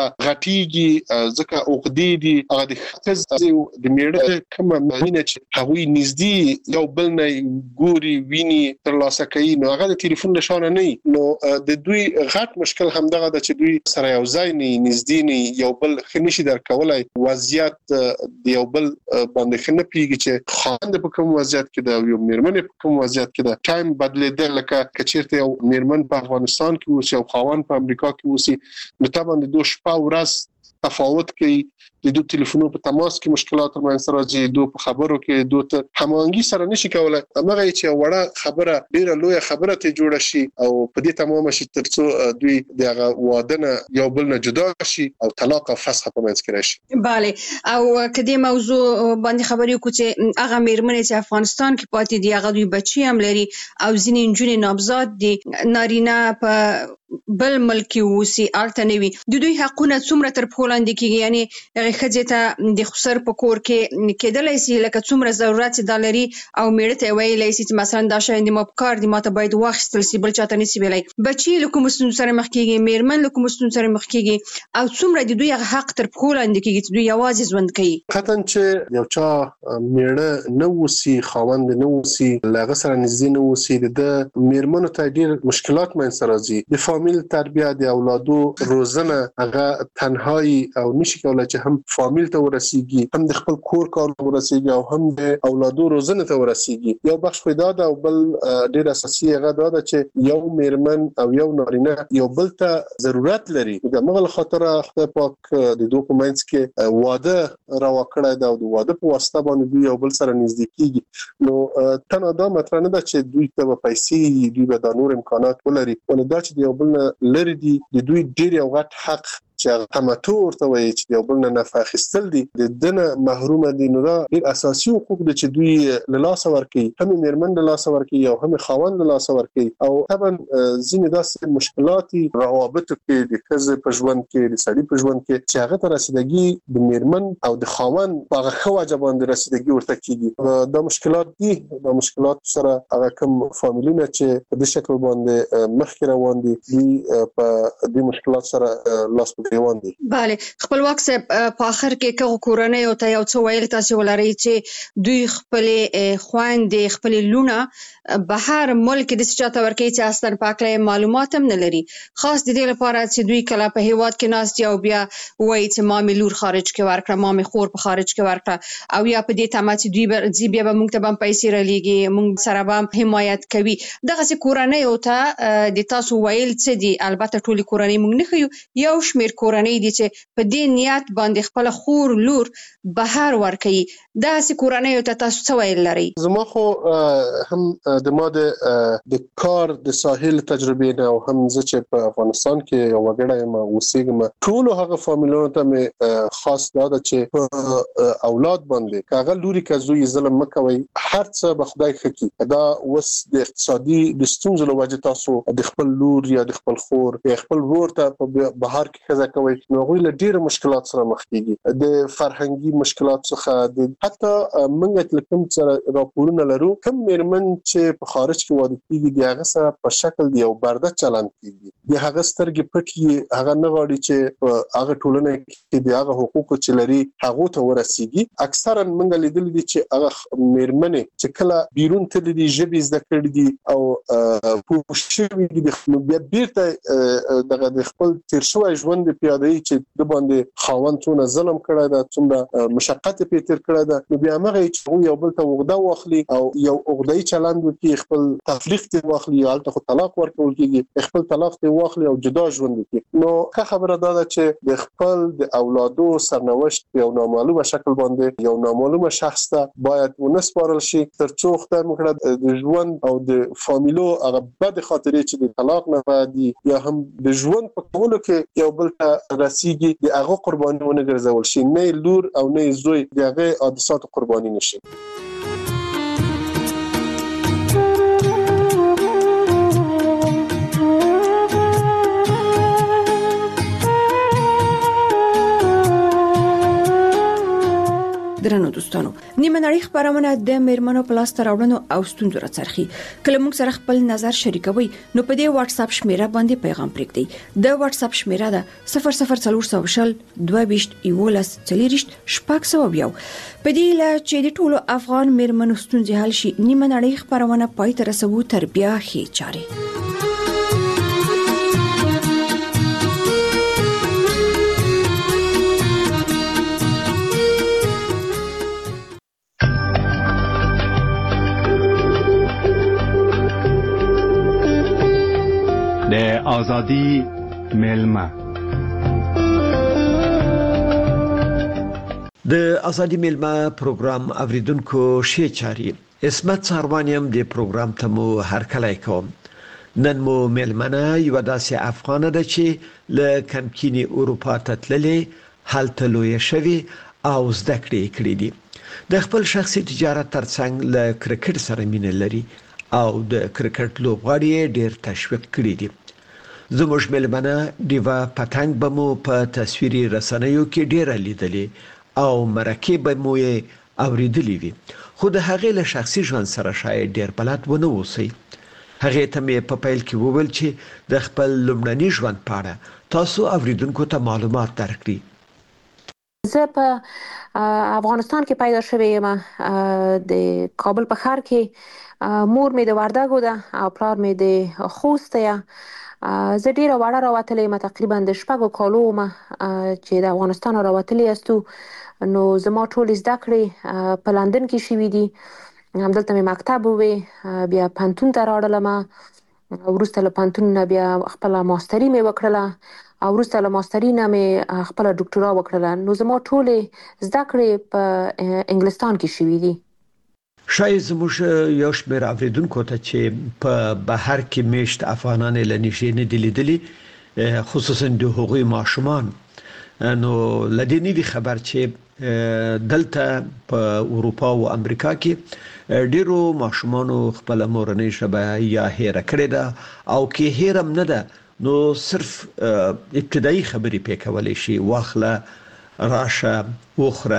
Speaker 13: غټیږي ځکه عقدې دي هغه د خزو د میړه کوم معنی چې هغوی نږدې یو بل نه ګوري ویني تر لاسه کوي، نو هغه د ټلیفون نشانه نه، نو د دوی غټ مشکل همدغه د چې دوی سره یو ځای نه نږدې نه یو بل خنشي درکولای، وضعیت د یو بل باندې خنه پیږي چې خاوند په کوم وضعیت کې دا یو میرمن په کوم وضعیت کې دا ټایم بدلیدل، لکه کچیرته یو میرمن په افغانستان کې اوسي او خاوند په امریکا کې اوسي، نو طبعا د دوه شپه ورځ تفاوت کوي، د دوه ټلیفونونو په تماس کې مشکلات ترمنځ راځي، دوه په خبرو کې دوه ته هماهنګي سره نشي کولای. هغه چې وړه خبره ډیره لوی خبره ته جوړ شي او په دې تمام شي ترڅو دوی دغه واده نه یو بل نه جدا شي او طلاق او فسخ په منځ کې راشي.
Speaker 6: bale او کدي موضوع باندې خبرې کو چې هغه میرمنې چې افغانستان کې پاتې دي، هغه دوی بچي هم لري او ځینې نجونې نامزاد دي، نارینه په بل ملک وسی ارته نوي، د دوی حقونه څومره تر پولاند کېږي، یعنی هغه خځه ته د خسر په کور کې کېدلای شي لکه څومره ضرورت دلري او میړه ته ویلای شي چې مثلا دا شاین د مپکار د ماته باید واخستل شي بل چاته نسی ویلای، بچي لکه مستون سره مخ کېږي، میرمن لکه مستون سره مخ کېږي، او څومره د دوی حق تر پولاند کېږي چې دوی یوازې ژوند کوي.
Speaker 13: قطعا چې یو چا میړه نه وسی، خاوند نه وسی، لغه سره نږدې نه وسی، د میرمنو ته ډیر مشکلات منځ راځي. د فامیل تربیه، د اولادو روزنه هغه تنهایی او نشي کولای چې هم فامیل ته ورسیږي، هم د خپل کور کار ورسیږي او هم د اولادو روزنه ته ورسیږي. یو بخش پیدا ده او بل ډیر اساسي هغه ده چې یو میرمن او یو نارینه یو بل ته ضرورت لري. د مغل خاطر خدای پاک د دوه کومنس کې واده راوکړای دا او د واده په واسطه باندې دوی یو بل سره نږدې کیږي. نو تنه دا مطرح نه ده چې دوی ته پیسې دوی به د نور امکانات ولري، ولدا چې یو بل لري دي د دوی ډیر یو غټ حق چې تمتع ورته وایي چې یو بل نه نفع اخیستل دي د دنه محروم دي. نو دا ډیر اساسي حقوق دي چې دوی له لاس ورکړي، هم میرمن له لاس ورکړي او هم خاوند له لاس ورکړي. او طبعا ځینې داسې مشکلات روابط کې د ښځې په ژوند کې د سړي په ژوند کې چې هغه ته رسیدګي د میرمن او د خاوند په هغه خو وجبان د رسیدګي ورته کیږي. دا مشکلات دي، دا مشکلات سره هغه کوم فامیلونه چې په دې شکل باندې مخکې روان دي په دې مشکلات سره لاس
Speaker 6: بله. خپلواک صاحب په اخر کې کوم کورنۍ او ته یو څه ویل تاسو ولري چې دوی خپل خويندې خپل لونه بهر ملک د سچاته ورکې چې اصلا پاکله معلومات هم نه لري، خاص د دې لپاره چې دوی کله په هیواد کې ناس دی او بیا وایي چې مامي لور خارج کې ورکړه، مامي خور په خارج کې ورکړه او یا په دې تمه چې دوی بیا به موږ ته هم پیسې رالېږي، موږ سره به حمایت کوي. دغه څه کورنۍ او ته د تاسو ویل څه دي؟ البته ټول کورنۍ موږ نه خو یو شمیر کورنۍ دي چې په دې نیت باندې خپل خور لور بهر ورکوي. دا سې کورنۍ ته تاسو څه ویل لري؟
Speaker 13: زما خو هم د ماده د کار د ساحل تجربه نه او هم زه چې په افغانستان کې یو وګړی ما اوسېږم، ټول هغه فامیلونو ته مې خاص دا ده چې په اولاد باندې کاغه لوري کزوی ظلم مکوي، هر څه به خدای خکې. دا وس د اقتصادي د ستونزو له وجې تاسو د خپل لور یا د خپل خور یا خپل ورور ته په بهر کې خزه کوي، نو غوي له ډیره مشکلات سره مخ کیږي. د فرهنګي مشکلات څخه د حتی منګت لکم سره راپورونه لرو کوم میرمن چې په خارج کې واده کیږي د هغه سره په شکل دی او برده چلند کیږي، د هغه سترګې پټي، هغه نه غواړي چې هغه ټولنه کې د هغه حقوق چې لري هغه ته ورسیږي. اکثرا منګ لیدل دي چې هغه میرمن چې کله بیرون ته دي ژبې زده کړې دي او پوښتنه دي نو بیا بیرته دغه د خپل تیر شوی ژوند پیاده چې د باندې خاوند څونه ظلم کړی دا څومره مشقت په تیر کړی دا، نو بیا هغه چې یو بل ته وغدا واخلي او یو وغدای چلند وکړي، خپل تفریق ته واخلي یا الته طلاق ورکول کیږي، خپل طلاق ته واخلي او جدا ژوند وکړي. نو که خبره ده چې د خپل د اولادو سرنوشت یو نامعلومه شکل باندې یو نامعلومه شخص ته باید ونسپارل شي ترڅو خدای مکړه د ژوند او د فامیلو هغه بد خاطرې چې د طلاق نه بعد یا هم د ژوند په کولو کې یو بل ته رسیږي د هغه قرباني ونه ګرځول شي، نه لور او نه زوی د هغه حادثات قرباني نشي.
Speaker 10: درنو دوستانو، نیمه نړۍ خبرونه د میرمنو پلاس تراوړنو او ستونزو راڅرخي. کله موږ سره خپل نظر شریکوي نو په دې واتس اپ شمیره باندې پیغام پرېږدئ. د واتس اپ شمیره ده 00400 22 11 40 شپږ. په دې لا چې د ټولو افغان میرمنو ستونزې حل شي، نیمه نړۍ خبرونه پای ته رسوي تر بیا هي چاري.
Speaker 14: آزادی میلمه
Speaker 2: د ازادي میلمه پروګرام اوریدونکو شي چاري اسمت ساروانیم د پروګرام ته مو هرکلی کوم. نن مو میلمنه یو داسې افغانه ده چې له کمکینی اروپا ته تللې هلته لوی شوی او زده کړې دي. د خپل شخصي تجارت ترڅنګ له کرکټ سره مینه لري او د کرکټ لوبغاړي ډیر تشویق کړی دي. زموږ میلمنه دیوا پتنګ بمو په تصویري رسنیو کې ډیره لیدلې او مرکه بمو یې اوریدلې وي، خو د هغې له شخصي ژوند سره شاید ډیر بلد ونه اوسئ. هغې ته مې په پیل کې وویل چې د خپل لومړني ژوند په اړه تاسو اوریدونکو ته معلومات درکړي.
Speaker 15: زه په افغانستان کې پیدا شوې یم، د کابل په ښار کې. مور مې د وردګو ده او پلار مې د خوست دی. زه ډیره وړه راوتلې ما تقریبا د 6 کالو ما چې د افغانستان راوتلې استو نو زما ټول زده کړې په لندن کې شوې دي همدلته مې مکتب وې بیا پانتون ته راړلم وروسته له پانتون نه بیا خپل ماستري مې وکړله او وروسته له ماستري نه مې خپل ډاکټورا وکړله نو زما ټول زده کړې په انګلستان کې شوې دي
Speaker 2: شاید زموږ یو شمېر اوریدونکو ته چې په بهر کې میشت افغانان لنیشې نه دي لیدلي خصوصا د هغوی ماشومان نو لدې نه دي خبر چې دلته په اروپا او امریکا کې ډیرو ماشومانو خپل مورنۍ ژبه یا هېره کړې ده او کې هېرم نه ده نو صرف ابتدایي خبرې پې کولای شي واخله راشه وخره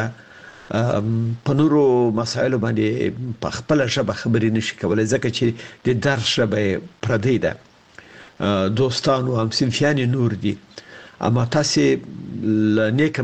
Speaker 2: په نورو مسایلو باندې په خپل ژبه خبرې نشي کولای ځکه چې د درس ژبه پردي ده دوستان او همصنفیان نور دي اما تاسو نیک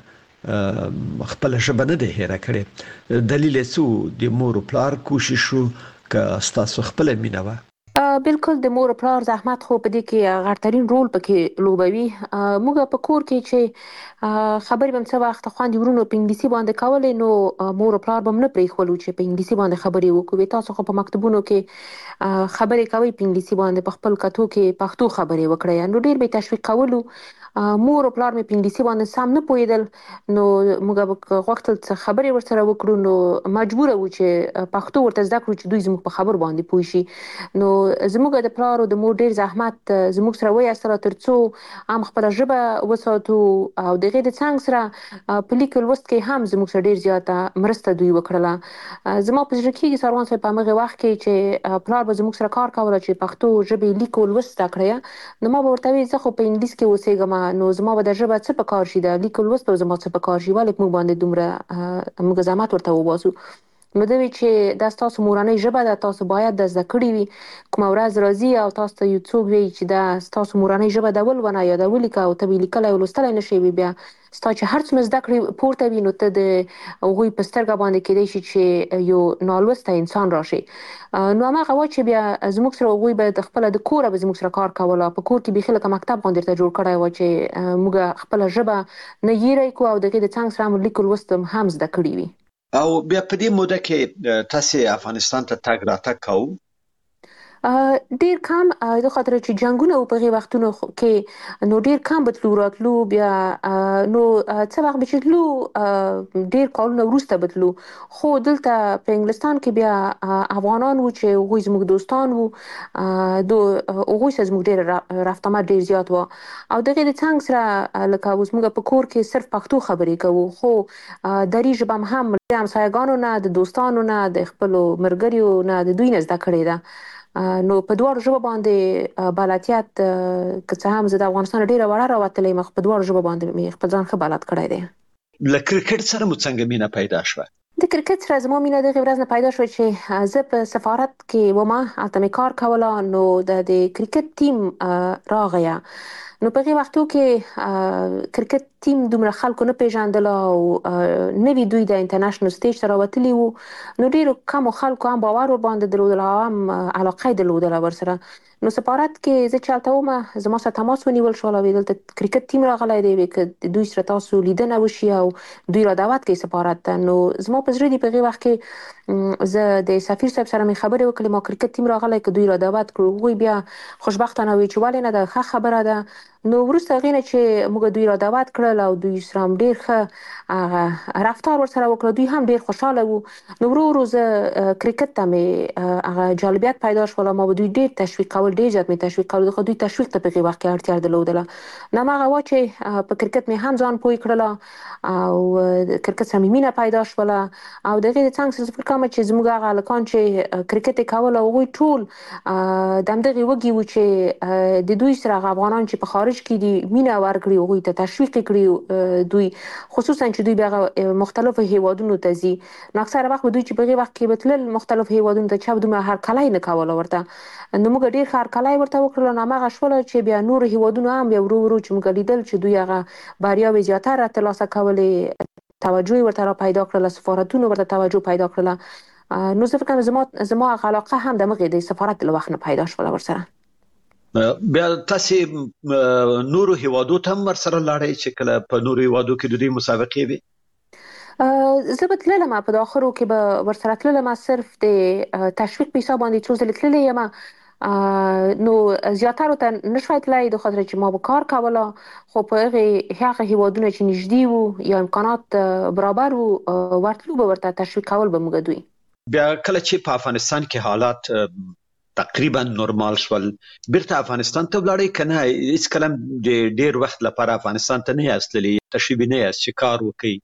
Speaker 2: مرغه خپل ژبه نه ده هېره کړې دلیل څه د مور پلار کوشش شو که تاسو خپل مینه
Speaker 15: بالکل د مور پلار زحمت خو په دې کې غړترین رول پکې لوبوي موږ په کور کې چې خبرې بم څه وخت خوندې ورونو په انګلیسي باندې کولې نو مور پلار بم نه پریخولو چې په انګلیسي باندې خبرې وکړو تاسو خو په مکتبونو کې خبرې کوي په انګلیسي باندې په خپل کتو کې پښتو خبرې وکړي نو ډیر به تشویق کولو مور پلار مې په انګلیسي باندې سم نه پوهیدل نو موږ وختل څه خبرې ورسره وکړو نو مجبور وو چې پښتو ورته زده کړو چې دوی زموږ په خبر باندې پوه شي نو زموږ د پلار او د مور ډیر زحمت زموږ سره وای سره ترڅو هم خپل ژبه وساتو او دغه د څنګه سره په لیکل وست کې هم زموږ سره ډیر زیاته مرسته دوی وکړه زما په ځکه کې سروان صاحب په هغه وخت کې چې پلار به زموږ سره کار کاوه چې پښتو ژبه لیکل وست کړی نو ما به ورته وی زه خو په انګلیس کې اوسېږم نو زما به د ژبه څه په کار شي د لیکل وست په زما څه په کار شي ولې موږ باندې دومره موږ زحمت ورته وباسو نو دوی چې د تاسو مورنۍ ژبه د تاسو باید د زده کړې وي کوم ورځ راځي او تاسو ته یو څوک وي چې د تاسو مورنۍ ژبه د ول ونه یا د ولیکا او ته لیکل او لوستل نه شي بیا ستا چې هر څومره زده کړې پورته وي نو ته د هغوی په سترګه باندې کېدای شي چې یو نالوسته انسان راشي نو هغه وا چې بیا زموږ سره هغوی به د خپل د کور به زموږ سره کار کوله په کور کې به خلک مکتب باندې ته جوړ کړای و چې موږ خپل ژبه نه یېری کو او دغه د څنګه سره لیکل وستم هم زده کړی وي
Speaker 2: او بیا په دې موده کې تاسو افغانستان ته تګ راتګ کوو
Speaker 15: ډیر کم د خاطر چې جنگونه او په وختونو کې نو ډیر کم بتلو راتلو بیا نو څه وخت به چې ډیر کالونه وروسته بتلو خو دلته په انګلستان کې بیا افغانان وو چې هغوی زموږ دوستان وو هغوی سره زموږ ډیر رفتمه ډیر زیات وو او دغه د څنګه سره لکه اوس موږ په کور کې صرف پښتو خبرې کوو خو دری ژبه هم همسایګانو نه د دوستانو نه د خپل مرګریو نه د دوی نه زده کړې ده نو په دوه ژبه باندې بلاتیات که څه هم زه د افغانستان ډیره وړه راوتلې مخ په دوه ژبه باندې خپل ځان ښه بلد کړی دی
Speaker 2: له کرکټ سره مو څنګه مینه پیدا شوه
Speaker 15: د کرکټ سره زما مینه دغه ورځ نه پیدا شو چې زه په سفارت کې ومه هلته مې کار کوله نو د کرکټ ټیم راغی نو په هغه وختو کې کرکټ ټیم دومره خلکو نه پیژندل او نوی دوی د انټرنیشنل سټیج ته راوتلي وو نو ډیرو کم خلکو هم باور باندې درلودل او هم علاقه درلودل ورسره نو سفارت کې زه چالتو ما زما سره تماس ونیول شو او دلته کرکټ ټیم راغلی دی چې دوی سره تاسو لیدنه وشي او دوی را دعوت کوي سفارت ته نو زما په زړه دی په هغه وخت کې زه د سفیر صاحب سره مې خبرې وکړې ما کرکټ ټیم راغلی چې دوی را دعوت کړو وی بیا خوشبختانه وی چې ولې نه د ښه خبره ده نو وروسته غینه چې موږ دوی را دعوت کړل او دوی سره ډیر ښه رفتار ورسره وکړ دوی هم ډیر خوشاله وو نو ورو زه کرکټ ته مې هغه جالبیت پیدا شول ما دوی ډیر تشویق کول ډیر زیات مې تشویق کول خو دوی تشویق ته په وخت کې اړتیا درلودله نو هغه وا چې په کرکټ مې هم ځان پوي کړل او کرکټ سره مې مینه پیدا شول او دغه څنګه څه فکر کوم چې زموږ هغه لکان چې کرکټ کول او وی ټول دمدغه وږي و چې د دوی سره افغانان چې په خارج کې دي مینه ورکړي او ته تشویق کړي دوی خصوصا چې دوی به مختلفو هیوادونو ته ځي نو اکثره وخت دوی چې په وخت کې بتل مختلف هیوادونو ته چې دوی هر کله نه کول ورته نو موږ ډیر هر کله ورته وکړل نو هغه شول چې بیا نور هیوادونو هم بیا ورو چې موږ لیدل چې دوی هغه بریاوي زیاتره ترلاسه کولې توجه ورته را پیدا کړل سفارتونو ورته توجه پیدا کړل نو زه فکر کوم زما علاقه هم د مغه د سفارت له وخت نه پیدا شول ورسره
Speaker 2: بیا تاسو نورو هیوادو ته هم سره لاړی چې کله په نورو هیوادو کې د دې مسابقې وي؟
Speaker 15: زه به تللم په داخلو کې به ورسره تللم صرف د تشویق په حساب باندې څو ځله تللی یم نو زیاتره ته نشوای تللی د خاطر چې ما به کار کوله خو په هغه هیوادونه چې نږدې وو یا امکانات برابر وو ورتلو به ورته تشویق کول به موږ دوی
Speaker 2: بیا کله چې په افغانستان کې حالات تقریبا نورمال شول بیرته افغانستان ته ولاړی کنه هیڅ کلم ډیر وخت لپاره افغانستان ته نه یاست تللی تشریف نه یاست چې کار وکړي؟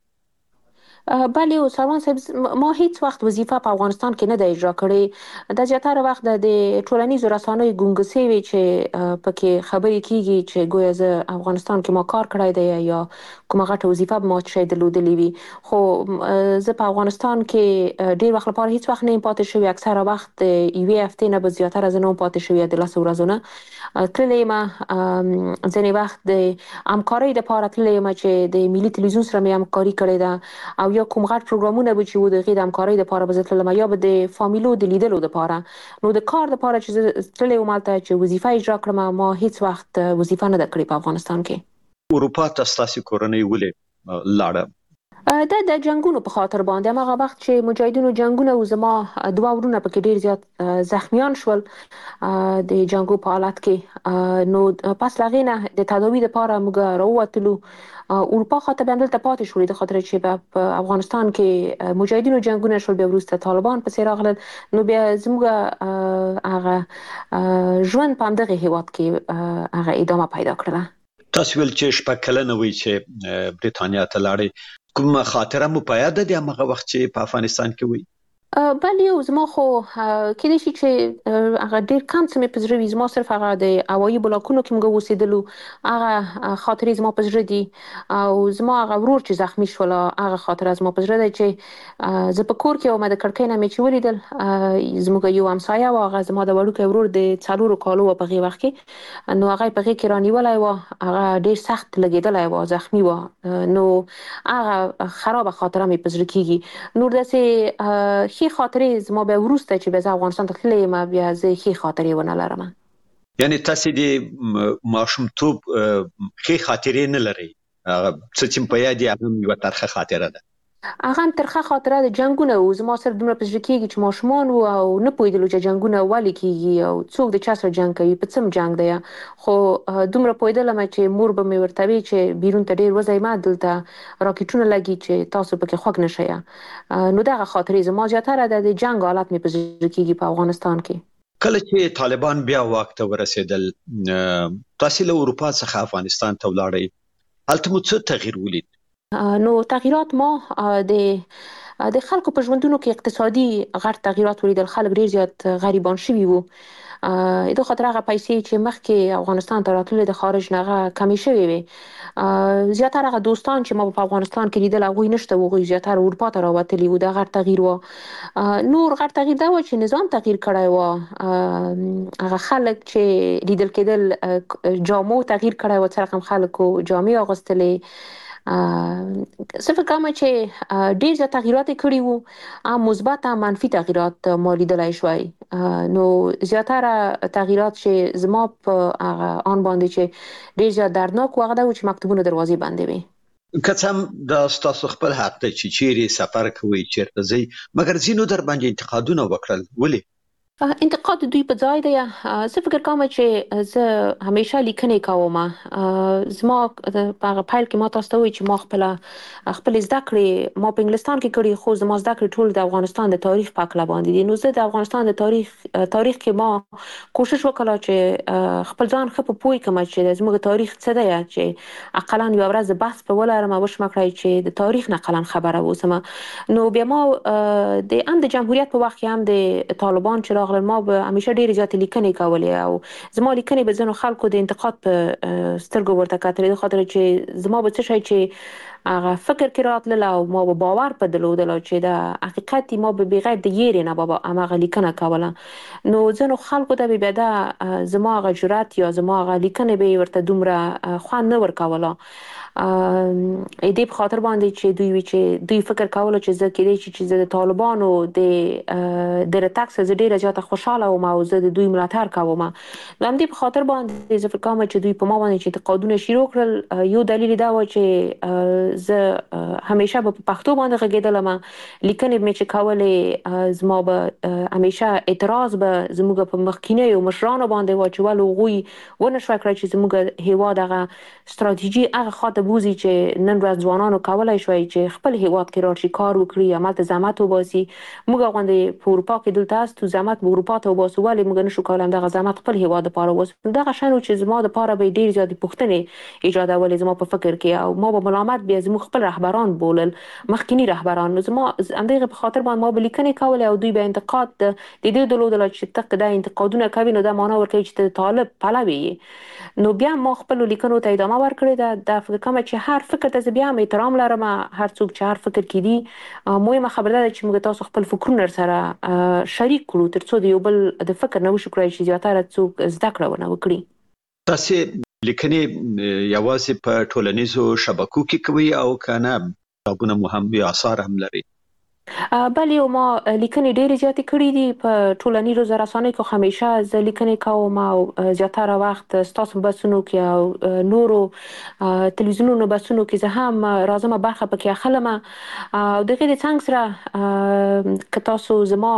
Speaker 15: بله او سلمان صاحب ما هیڅ وخت وظیفه په افغانستان کې نه د اجرا کړې د زیاتره وخت د ټولنیزو رسنیو ګونګسې وي چې پکې خبرې کیږي چې ګویا زه افغانستان کې ما کار کړی دی یا کومه غټه وظیفه ما چې درلودلې وي خو زه په افغانستان کې ډیر وخت لپاره هیڅ وخت نه پاتې شوی اکثره وخت یوې هفتې نه به زیاتره زه نه پاتې شوی د 10 ورځې نه تللی یم ځینې وخت د همکارۍ لپاره تللی یم چې د ملي تلویزیون سره مې همکاري کړې ده او یا کوم غټ پروګرامونه به چې و د غیر همکارۍ لپاره به زه تللم یا به د فامیلو د لیدلو لپاره نو د کار لپاره چې زه تللی وم هلته چې وظیفه اجرا کړم ما هیڅ وخت وظیفه نه ده کړې په افغانستان کې.
Speaker 2: اروپا ته ستاسو کورنۍ ولې لاړه؟
Speaker 15: دا د جنگونو په خاطر باندې هغه وخت چې مجاهدینو جنگونه او زما دوه ورونه پکې ډیر زیات زخمیان شول د جنگو په حالت کې نو پس لغینه د تداوی لپاره موږ راووتلو اروپا خاطر باندې پاتې شولې د خاطر چې په افغانستان کې مجاهدینو جنگونه شول بیا وروسته طالبان پسې راغلل نو بیا زموږ هغه ژوند په همدغه هیواد کې هغه ادامه پیدا کړله.
Speaker 2: تاسو ول چې شپږ کلنه وی چې بریتانیا ته لاړې کومه خاطره مو په یاد ده هغه وخت چې په افغانستان کې وی؟
Speaker 15: بله یو زما خو کېدای شي چې هغه ډېر کم څه مې په زړه وي زما صرف هغه د هوایي بلاکونو کې موږ اوسېدلو هغه خاطرې زما په زړه دي او زما هغه ورور چې زخمي شول هغه خاطره زما په زړه ده چې زه په کور کې وم د کړکۍ نه مې چې ولیدل زموږ یو همسایه و هغه زما د وړوکی ورور د 4 کالو و په هغې وخت کې نو هغه په هغې کې رانیولی و هغه ډېر سخت لګېدلی و زخمي و نو هغه خرابه خاطره مې په زړه کېږي نور داسې ښې خاطرې زما بیا وروسته چې بیا زه افغانستان ته تللی یم بیا زه ښې خاطرې ونه لرم.
Speaker 2: یعنې تاسې د ماشومتوب ښې خاطرې نه لرئ څه چې په یاد یې هغه یوه ترخه خاطره ده؟
Speaker 15: هغه هم ترخه خاطره د جنګونه و زما سره دومره په زړه کېږي چې ماشومان وو او نه پوهېدلو چې جنګونه ولې کېږي او څوک د چا سره جنګ کوي په څه جنګ دی خو دومره پوهېدلم چې مور به مې ورته وي چې بیرون ته ډېر وځئ مه دلته راکټونه لګي چې تاسو پکې خوږ نه شئ نو دغه خاطرې زما زیاتره د جنګ حالت مې په زړه کېږي په افغانستان کې.
Speaker 2: کله چې طالبان بیا واک ته ورسېدل تاسې له اروپا څخه افغانستان ته ولاړئ هلته مو څه تغییر ولید؟
Speaker 15: نو تغییرات ما د خلکو په ژوندونو کې اقتصادي غټ تغییرات ولیدل خلک ډیر زیات غریبان شوي وو د خاطر هغه پیسې چې مخکې افغانستان ته راتللې د خارج نه هغه کمې شوې وي زیاتره هغه دوستان چې ما په افغانستان کې لیدل هغوی نشته هغوی زیاتره اروپا ته راوتلي وو دا غټ تغییر و نور غټ تغییر دا و چې نظام تغییر کړی و هغه خلک چې لیدل کېدل جامو تغییر کړی و څه رقم خلکو جامې اغوستلې صرف کومه چې ډیر زیات تغییرات کړي وو مثبت او منفي تغییرات ما لیدلای شوي نو زیاتره تغییرات چې زما په آن باندې چې ډیر زیات دردناک و هغه د مکتوبونو دروازې بندې وي
Speaker 2: که څه هم دا ستاسو خپل حق دی چې چیرې سفر کوئ چیرته ځئ مګر ځینو در باندې انتقادونه وکړل ولې؟
Speaker 15: انتقاد دوی په ځای دی زه فکر کوم چې زه همیشه لیکنې کوم زما په پیل کې ما تاسو ته وایي چې ما خپل زده کړې ما په انګلستان کې کړې خو زما زده کړې ټول د افغانستان د تاریخ په اړه باندې دي نو زه د افغانستان د تاریخ کې ما کوشش وکړم چې خپل ځان ښه پوه کړم چې زموږ تاریخ څه دی چې اقلا یو ورځ بحث په ولرم او وشم کړی چې د تاریخ نه اقلا خبره وسم نو بیا ما د جمهوریت په وخت کې هم د طالبان چې ما به همیشه ډېر زیات لیکنې کولې او زما لیکنې به ځینو خلکو د انتقاد په سترګو ورته کتلې د خاطر چې زما به څه شي چې هغه فکر کې راتلل او ما به باور په درلودل چې د حقیقت ما به بغیر د یېرې نه به هماغه لیکنه کوله. نو ځینو خلکو ته به بیا دا زما هغه جرأت یا زما هغه لیکنې به ورته دومره خوند نه ورکوله. دې په خاطر باندې چې دوی فکر کوله چې زه کېدای شي چې زه د طالبانو د رتګ څخه زه ډېره زیاته خوشحاله وم او زه د دوی ملاتړ کوم. د همدې په خاطر باندې زه فکر کوم چې دوی په ما باندې چې انتقادونه شروع کړل. یو دلیل دا و چې زه همیشه په پښتو باندې غږېدلم. لیکنې مې چې کولې زما به همیشه اعتراض به زموږ په مخکینیو مشرانو باندې و چې ولې هغوی ونه شوی کړی چې زموږ هیواد هغه ستراتیژي هغه خواته بوزي چې نن ورځ ځوانانو کولی شوی چې خپل هیواد کې راشي کار وکړي، همالته زحمت وباسي. موږ غوندې په اروپا کې دلته هستو، زحمت به اروپا ته وباسو، ولې موږ نشو کولی همدغه زحمت خپل هیواد دپاره وباسو؟ دغه شی و چې زما دپاره به ډېرې زیاتې پوښتنې ایجادولې زما په فکر کې او ما به ملامت بیا زموږ خپل رهبران بولل، مخکیني رهبران. نو زما همدغې په خاطر باندې ما به لیکنې کولې او دوی به انتقاد د دې درلودله چې ته دا انتقادونه کوي نو دا معنا ورکوي چې ته د طالب پلوی یې. نو بیا ما خپلو لیکنو ته ادامه ورکړې ده. دا فکر کوم چې هر فکر ته زه بیا هم احترام لرم، هر څوک چې هر فکر کې دي. مهمه خبره ده چې موږ تاسو خپل فکرونه سره شریک کړو تر څو د یو بل د فکر نه وشو کړی چې زیاتره څوک زده کړه ونه وکړي.
Speaker 2: تاسو لیکنې یوازې په ټولنیزو شبکو کې کوي او کنه کتابونه مو هم یا آثار هم لري؟
Speaker 15: بله ما لیکنې ډېرې زیاتې کړي دي په ټولنیزو رسنیو کې. همیشه زه لیکنې کوم او زیاتره وخت ستاسو بحثونو کې او نورو تلویزیونونو بحثونو کې زه هم راځم برخه پکې اخلم. او د دې څنګ سره که تاسو زما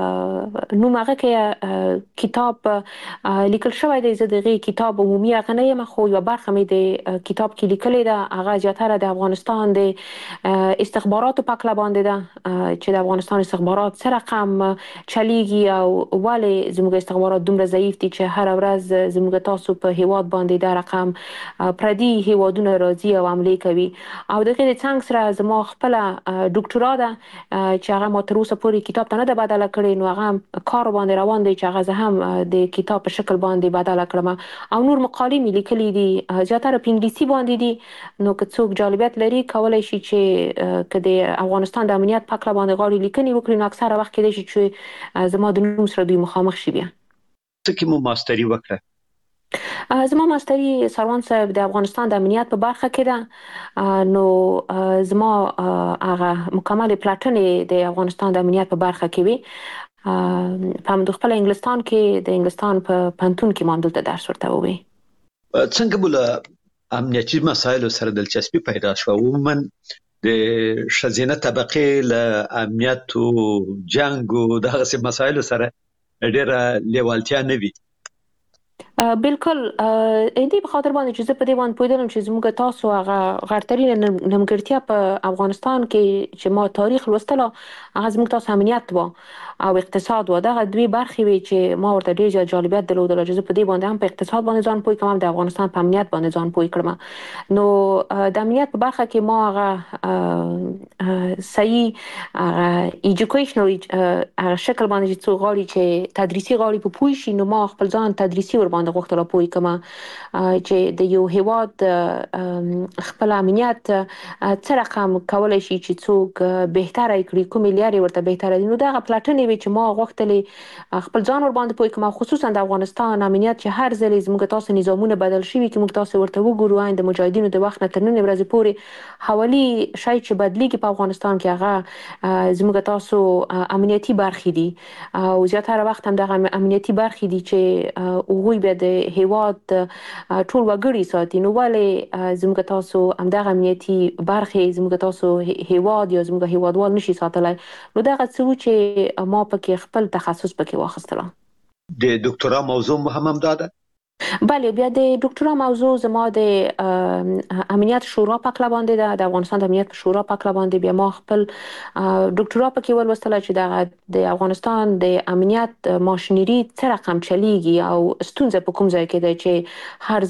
Speaker 15: نوم هغه کې کتاب لیکل شوی دی، زه د هغې کتاب عمومي هغه نه یم خو یوه برخه مې د کتاب کې لیکلې ده. هغه زیاتره د افغانستان د استخباراتو په هکله باندې ده چې د افغانستان استخبارات څه رقم چلیږي او ولې زموږ استخبارات دومره ضعیف دي چې هر ورځ زموږ تاسو په هیواد باندې دا رقم پردي هیوادونه راځي او حملې کوي. او د دې څنګ سره زما خپله ډاکټورا ده چې هغه ما تر اوسه پورې کتاب ته نه ده بدله کړې، نو هغه کار باندې روان دی چې هغه زه هم د کتاب په شکل باندې بدله کړم. او نور مقالې مې لیکلي دي زیاتره په انګلیسي باندې دي. نو که څوک جالبیت لري کولی شي چې که د افغانستان د امنیت په هکله باندې غواړي لیکنې وکړي نو اکثره وخت کېدای شي چې زما د نوم سره دوی مخامخ شي. بیا
Speaker 2: څه کې مو ماستري وکړه؟
Speaker 15: زما ماستري سروان صاحب د افغانستان د امنیت په برخه کې ده. نو زما هغه مکمل پلټنې د افغانستان د امنیت په برخه کې وي. په همدغه خپل انګلستان کې د انګلستان په پوهنتون کې ما همدلته درس ورته ووی.
Speaker 2: څنګه بوله امنیتي مسایلو سره دلچسپي پیدا شوه؟ عموما د ښځینه طبقې له امنیت او جنګ او دغسې مسایلو سره ډېره لیوالتیا نه وي.
Speaker 15: بالکل دې په خاطر باندې چې زه په دې باندې پوهېدلم چې زموږ تاسو هغه غړترینه نیمګړتیا په افغانستان کې چې ما تاریخ لوستله هغه زموږ تاسو امنیت و او اقتصاد و. دغه دوی برخې وي چې ما ورته ډېر زیات جالبیت درلودله چې زه په دې باندې هم په اقتصاد باندې ځان پوه کړم، هم د افغانستان په امنیت باندې ځان پوه کړم. نو د امنیت په برخه کې ما هغه صحیح ایجوکیشنل شکل باندې چې څوک غواړي چې تدریسي غواړي په پوه شي، نو ما خپل ځان تدریسي ور باندې غوښتله پوه کړم چې د یو هیواد خپل امنیت څه رقم کولی شي چې څوک بهتره کړي، کومې لارې ورته بهتره دي. نو دغه پلټنې وې چې ما غوښتلې خپل ځان ور باندې پوه کړم، خصوصا د افغانستان امنیت چې هر ځل زموږ تاسو نظامونه بدل شوي کې موږ تاسو ورته وګورو د مجاهدینو د وخت نه تر نن ورځې پورې حوالي شی چې بدلیږي په افغانستان کې هغه زموږ تاسو امنیتي برخې دي او زیاتره وخت هم دغه امنیتي برخې دي چې هغوی بیا د هیواد ټول وګړي ساتي. نو ولې زموږ تاسو همدغه امنیتي برخې زموږ تاسو هیواد یا زموږ هیوادوال نشي ساتلی؟ نو دغه څه و چې ما پکې خپل تخصص پکې واخیستله.
Speaker 2: د ډاکټورا موضوع مو هم همدا ده؟
Speaker 15: بله، بیا د ډاکټورا موضوع زما د امنیت شورا په هکله باندې ده، د افغانستان د امنیت شورا په هکله باندې. بیا ما خپل ډاکټورا پکې ولوستله چې د افغانستان د امنیت ماشینري څه رقم چلیږي او ستونزه په کوم ځای کې ده چې هر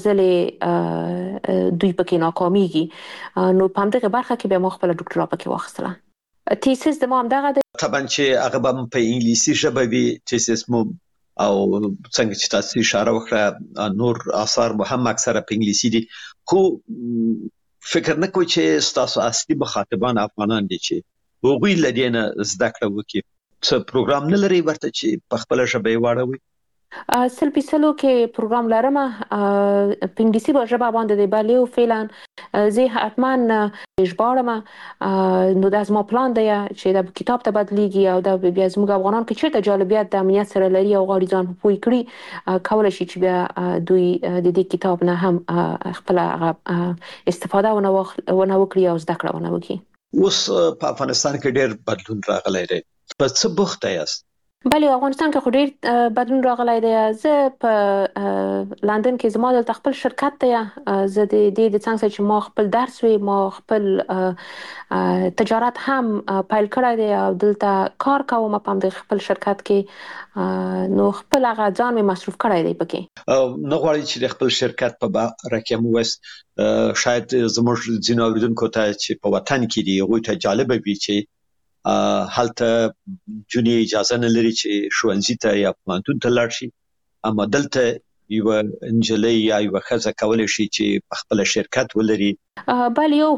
Speaker 15: ځل دوی پکې ناکامیږي. نو په همدغه برخه کې بیا ما خپل ډاکټورا پکې واخیستله. تیسیس د ما همدغه ده.
Speaker 2: طبعا چې هغه به په انګلیسي ژبه وي تیسیس مو، او څنګه چې تاسو اشاره وکړه نور آثار مو هم اکثره په انګلیسي دي. خو فکر نه کوي چې ستاسو اصلي مخاطبان افغانان دي چې هغوی لدينه زده کړه وکړي. څه پروګرام نه لري ورته چې په خپل ژبه یې واړوي؟
Speaker 15: سلو کې پروګرام لرم په انګلیسي ژبه باندې دی بلیو فعلا زه حتما اجبارم نو د ازما پلان دی چې د کتاب ته بدلیږي او د بیا زموږ افغانان کې چیرته جالبیت د امنیت سره لري او غواړي ځان پوي کړي کولای شي چې بیا دوی د دې کتاب نه هم خپل استفاده ونه وکړي او زده کړه ونه وکړي.
Speaker 2: اوس په افغانستان کې ډېر بدلون راغلی دی. په څه بوخته یاست؟
Speaker 15: بله افغانستان کې خو ډېر بدلون راغلی دی. زه په لندن کې زما دلته خپل شرکت دی. زه د دې د څنګه چې ما خپل درس وی ما خپل تجارت هم پیل کړی دی او دلته کار کوم په دې خپل شرکت کې نو خپل هغه ځان مې مصروف کړی دی پکې.
Speaker 2: نو غواړي چې د خپل شرکت په باره کې مو وست شاید زموږ ځینو اوریدونکو ته چې په وطن کې دی هغوی ته جالب وي چې هلته جونی اجازه نه لري چې ښوونځي ته یا پوهنتون ته لاړ شي، اما دلته یو انجلۍ یا یو ښځه کولی شي چې په خپل شرکت ولري.
Speaker 15: بله یو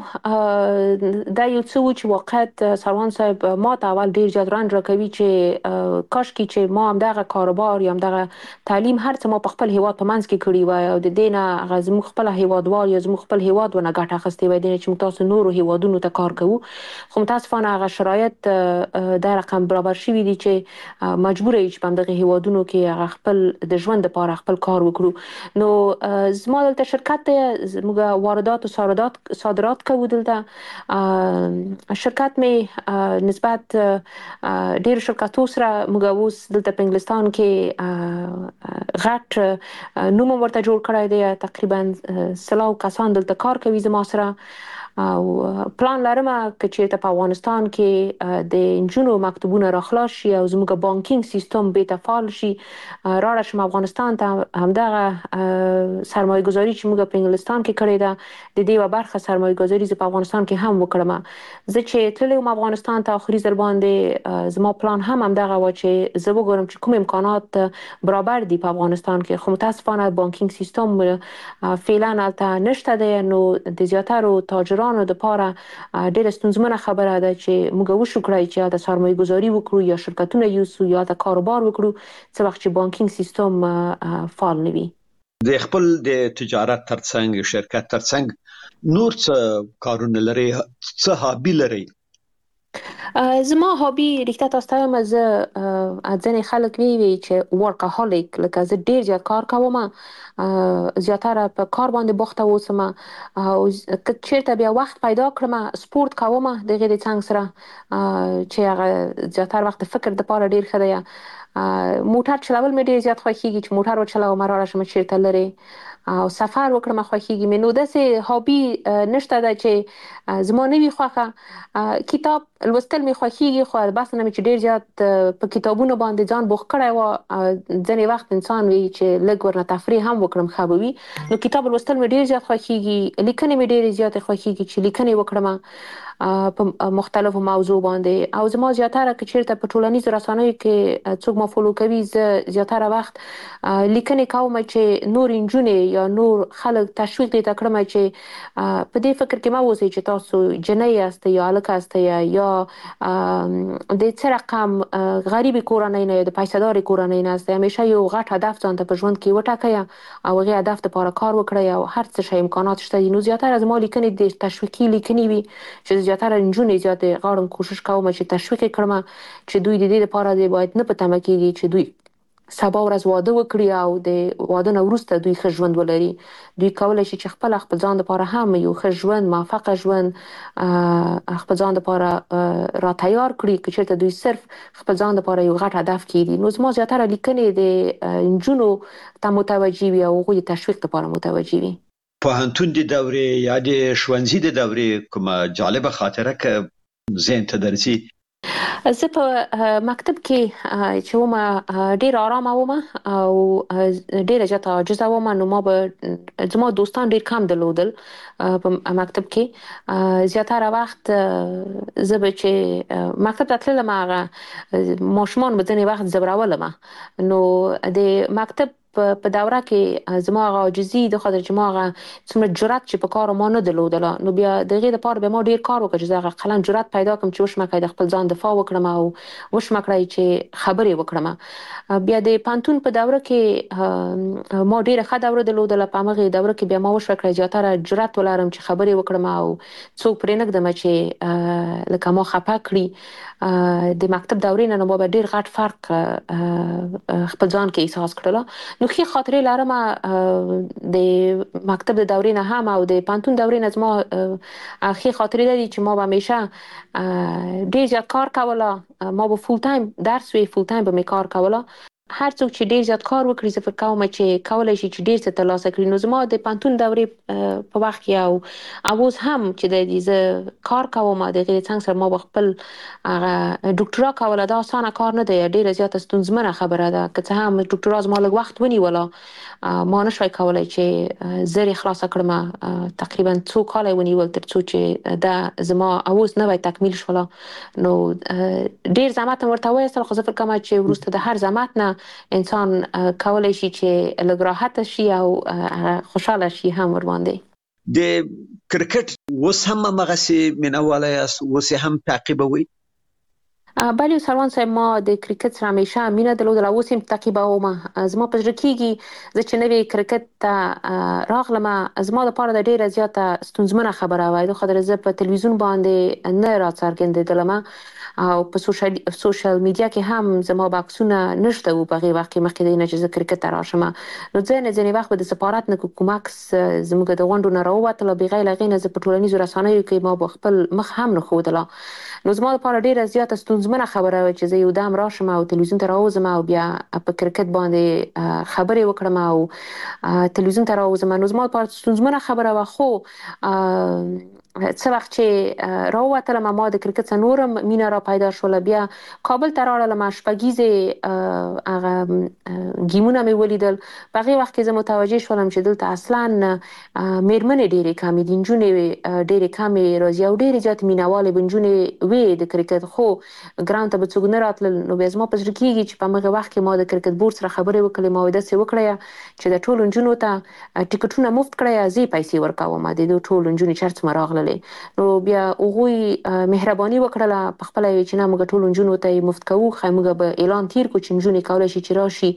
Speaker 15: دا یو څه و چې واقعیت سروان صاحب ما ته اول ډیر زیات رنج راکوي چې کاشکې چې ما هم دغه کاروبار یا هم دغه تعلیم هر څه ما په خپل هیواد په منځ کې کړي وای او د دې نه هغه زموږ خپل هیوادوال یا زموږ خپل هیواد ونه ګټه اخیستې وای چې موږ تاسو نورو هیوادونو ته کار کوو. خو متاسفانه هغه شرایط د رقم برابر شوي دي چې مجبور یې چې په دغه هیوادونو کې هغه خپل د ژوند لپاره خپل کار وکړو. نو زما دلته شرکت دی، موږ واردات او صادرات کوو دلته. شرکت می نسبت ډیر شرکتو سره موږ اوس دلته په انګلستان کې غټ نوم ورته جوړ کړی دی. تقریبا 100 کسان دلته کار کوي زما سره او پلان لرم چې چیرته په افغانستان کې د انجونو مکتبونه راخلاص شي او زموږ بانکینګ سیستم به فعال شي. راړه شم افغانستان ته همدغه سرمایه گذاری چې موږ په انګلستان کې کړې ده د دې و برخه سرمایه گذاری په افغانستان کې هم وکړم. زه چې تللم افغانستان ته اخري ځل باندې زما پلان هم همدغه و چې زه وګورم چې کوم امکانات برابر دي په افغانستان کې. خو متاسفانه بانکینګ سیستم فعلا البته نشته دی. نو د زیاترو تاجرانو د پاره ډېر ستونزمنه خبره ده چې موږ وشو کړی چې د سرمایه گذاری وکړو یا شرکتونه یوسو یا د کاروبار وکړو څه وخت چې بانکینګ سیستم فعال نه وي.
Speaker 2: د خپل د تجارت ترڅنګ شرکت ترڅنګ نور څه کارونه لري، څه هابي لري؟
Speaker 15: زما هابي ریښتیا تاسو ته زه ځینې خلک وی چې ورکاهولیک لکه زه ډیر زیات کار کوم، زیاتره په کار باندې بوخته اوسم او که چیرته بیا وخت پیدا کړم سپورت کوم د غیر څنګه سره چې هغه زیاتره وخت فکر د پاره ډیر ښه دی. موټر چلول مې ډیر زیات خوښیږي چې موټر وچلوم راړه شم چیرته لري او سفر وکړم خوښیږي مې. نو داسې هابي نشته ده چې زما نه وي خوښه. کتاب لوستل مې خوښیږي خو بس نه مې چې ډیر زیات په کتابونو باندې ځان بوخت کړی و. ځینې وخت انسان وي چې لږ ورنه تفریح هم وکړم ښه به وي. نو کتاب لوستل مې ډیر زیات خوښیږي، لیکنې مې ډیر زیات خوښیږي چې لیکنې وکړم په مختلفو موضوع باندې. او زما زیاتره که چیرته په ټولنیزو رسنیو کې څوک ما فالو کوي زه زیاتره وخت لیکنې کوم چې نور انجونې یا نور خلک تشویق دي تا کړم چې په دې فکر کې ما اوسئ چې تاسو جنۍ یاست یا هلک یاست یا د څه رقم غریبې کورنۍ نه یا د پیسه‌دارې کورنۍ نه یاست. همیشه یو غټ هدف ځان ته په ژوند کې وټاکئ او هغې هدف لپاره کار وکړئ او هر څه شی امکانات شته دي. نو زیاتره زما لیکنې د تشویقي لیکنې وي چې زیاتره نجونې زیاتې غواړم کوشش کوم چې تشویق کړم چې دوی د دې لپاره دی باید نه په تمه کېږي چې دوی سبا ورځ واده وکړي او د واده نه وروسته دوی ښه ژوند ولري. دوی کولی شي چې خپل ځان لپاره هم یو ښه ژوند موفقه ژوند خپل ځان لپاره را تیار کړي که چېرته دوی صرف خپل ځان لپاره یو غټ هدف کېږي. نو زما زیاتره لیکنې د نجونو ته متوجه وي او هغوی د تشویق لپاره متوجه وي.
Speaker 2: پوهنتون د دورې یا د ښوونځي د دورې کومه جالبه خاطره که ذهن ته درځي؟
Speaker 15: زه په مکتب کې چې وم ډیر آرامه وم او ډیره زیاته عاجزه وم. نو ما به زما دوستان ډیر کم درلودل په مکتب کې. زیاتره وخت زه به چې مکتب ته تللم هغه ماشومان به ځینې وخت زبرولم. نو د مکتب په دوره کې زما عاجزي د خاطر چې ما څومره جرأت چې په کار ما نه درلودله، نو بیا دغه لپاره به ما ډیر کار وکړ چې زغه قلم جرأت پیدا کړم چې وشمه کړم د خپل ځان دفاع وکړم او وشمه کړم چې خبرې وکړم. بیا د پانتون په دوره کې ما ډیره ښه دوره درلودله. په هغه دوره کې بیا ما وشو کړم زیاتره جرأت ولرم چې خبرې وکړم او څوک پرې نه کړم چې لکه ما خپه کړی. د مکتب دورې نه ما به ډیر غټ فرق خپل ځان کې احساس کړل. نو ښه خاطرې لرم د مکتب د دورې نه هم او د پانتون دورې نه زما ښه خاطرې دي چې ما به همیشه ډیر زیات کار کوله. ما به فول ټایم درس وی فول ټایم به می کار کوله. هر څوک چې ډیر زیات کار وکړي زه فکر کوم چې کولای شي چې ډیر څه ترلاسه کړي. نو زما د پانتون دورې په وخت کې او اوس هم چې د دې کار کوم د غیر څنګه سره ما خپل ډاکټرا کوله. دا اسانه کار نه دی، ډیره زیاته ستونزمنه خبره ده. که څه هم ډاکټرا زما لږ وخت ونیوله، ما نشوي کولای چې زری خلاص کړم. تقریبا 2 کال ونیول تر څو چې دا زما اوس نه وای تکمیل شوله. نو ډیر زحمت ورته وایستل، خو زه فکر کوم چې ورسته د هر زحمت نه انسان کولای شي چې لږ راحت شي او خوشاله شي هم ور باندې.
Speaker 2: د کرکټ اوس هم مغسي منواله یاست، اوس هم تعقیبوي؟
Speaker 15: بله سروان صاحب، ما د کرکټ سره همیشه مینه درلودله، اوس هم تعقیبوم. زما په زړه کېږي زه چې نوی کرکټ ته راغلم، زما لپاره د ډیره زیاته ستونزمنه خبره وای. د خاطر زه په تلویزیون باندې نه راڅرګندېدلم او په سوشل میډیا کې هم زما بکسونه نشته و په هغه وخت کې مخکې د نه چې زه کرکټ ته راشم. نو ځینې وخت به د سفارت نه کومک زموږ د غونډو نه راووتله، بغیر له هغې نه زه په ټولنیزو رسنیو کې ما به خپل مخ هم نه ښودله. نو زما لپاره ډیره زیاته ستونزمنه خبره وه چې زه یو دم راشم او تلویزیون ته راوځم او بیا په کرکټ باندې خبرې وکړم او تلویزیون ته راوځم. نو زما لپاره ستونزمنه خبره وه، خو څه وخت چې راووتلم ما د کرکټ څخه نورم مینه را پیدا شوله. بیا کابل ته راغلم، شپږیزې هغه ګیمونه مې ولیدل. په هغې وخت کې زه متوجه شولم چې دلته اصلا میرمنې ډېرې کمې دي، نجونې ډېرې کمې راځي او ډېرې زیاتې مینهوالې به نجونې وې د کرکټ، خو ګراوند ته به څوک نه راتلل. نو بیا زما په زړه کېږي چې په همغه وخت کې ما د کرکټ بورډ سره خبرې وکړې. ما داسې وکړه چې د ټولو نجونو ته ټیکټونه مفت کړی، زه پیسې ورکوم د دې ټولو نجونې چې هر څومره راغللې. نو بیا هغوی مهرباني وکړله په خپله چې نه موږ ټولو نجونو ته یې مفت کوو، ښایي موږ به اعلان تیر کړو چې نجونې کولی شي چې راشي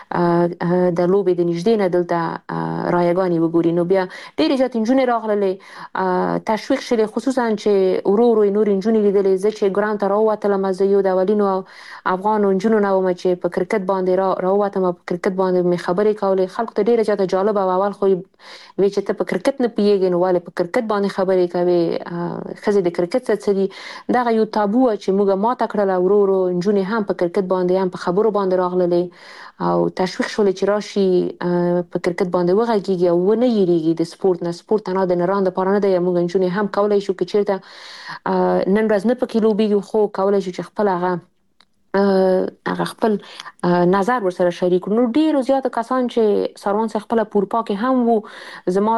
Speaker 15: د لوبې د نږدې نه دلته رایګانې وګوري. نو بیا ډېرې زیاتې نجونې راغللې، تشویق شولې، خصوصا چې ورو ورو یې نورې نجونې لیدلې. زه چې ګراوند ته راووتلم، زه یو د اولینو افغانو نجونو نه وم چې په کرکټ باندې راووتم او په کرکټ باندې مې خبرې کولې. خلکو ته ډېره زیاته جالبه وه. اول خو وی چې ته په کرکټ نه پوهېږې، نو ولې په کرکټ باندې خبرې کوې، ښځې د کرکټ څه دي. دغه یو تابو چې موږ ماته کړله. ورو ورو نجونې هم په کرکټ باندې هم په خبرو باندې راغللې او تشویق شولې چې راشي په کرکټ باندې وغږېږي او ونه یېرېږي د سپورت نه. سپورت تنها د نرانو دپاره نه دی، موږ نجونې هم کولی شو که چېرته نن ورځ نه پکې لوبېږو، خو کولی شو چې خپل هغه خپل نظر ورسره شریک کړو. نو ډیرو زیاتو کسان چې سروان صاحب خپله په اروپا کې هم وو، زما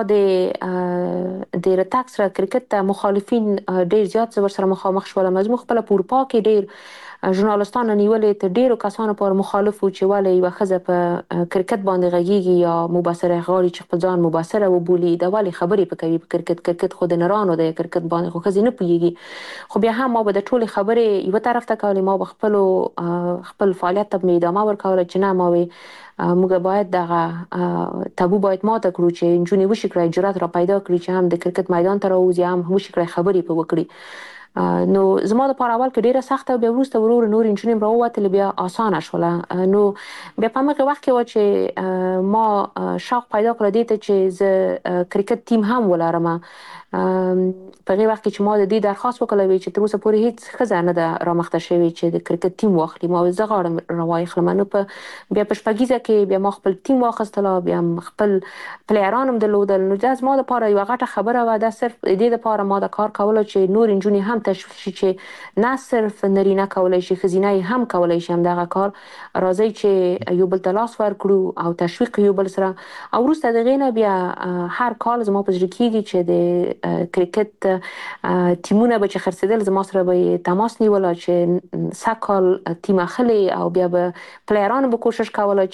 Speaker 15: د رتګ سره کرکټ ته مخالفین ډیر زیات ورسره مخامخ شولم. زموږ خپله په اروپا کې ډیر ژورنالستان نیولې، تر ډیرو کسانو پر مخالف وو چې ولې یوه ښځه په کرکټ باندې غږیږي یا مبصره غواړي چې خپل ځان مبصره وبولي، دا ولې خبرې په کوي په کرکټ خو د نرانو دی، کرکټ باندې خو ښځې نه پوهېږي. خو بیا هم ما به د ټولې خبرې یوه طرف ته کولې، ما به خپل فعالیت ته مې ادامه ورکوله چې نه ما موږ باید دغه تابو باید ماته کړو چې نجونې وشي کړی جرأت را پیدا کړي چې هم د کرکټ میدان ته راوځي، هم وشي کړی خبرې په وکړي. نو زما لپاره اول کې ډیره سخته او بیا وروسته ورو ورو نورې نجونې هم راووتلې، بیا اسانه شوله. نو بیا په همغه وخت کې وه چې ما شوق پیدا کړه دې ته چې زه کرکټ ټیم هم ولرم. په هغې وخت کې چې ما د دې درخواست وکړی چې تر اوسه پورې هیڅ ښځه نه ده رامخته شوې چې د کرکټ ټیم واخلي. ما زه غواړم راواخلم. نو بیا په شپږیزه کې بیا ما خپل ټیم واخیستله، بیا خپل پلیران هم درلودل. نو دا زما لپاره یوه غټه خبره وه. دا صرف د دې لپاره ما دا کار کوله چې نورې نجونې هم تشویق شي چې نه صرف نارینه کولای شي ښځینه هم کولای شي همدغه کار. راځي چې یو بل ته لاس ورکړو او تشویق یو بل سره. او وروسته دغې نه بیا هر کال زما په زړه کېږي چې د کرکټ ټیمونه به چې خرڅېدل زما سره به تماس نیوله چې سږکال ټیم اخلي او بیا به پلیرانو به کوشش کوله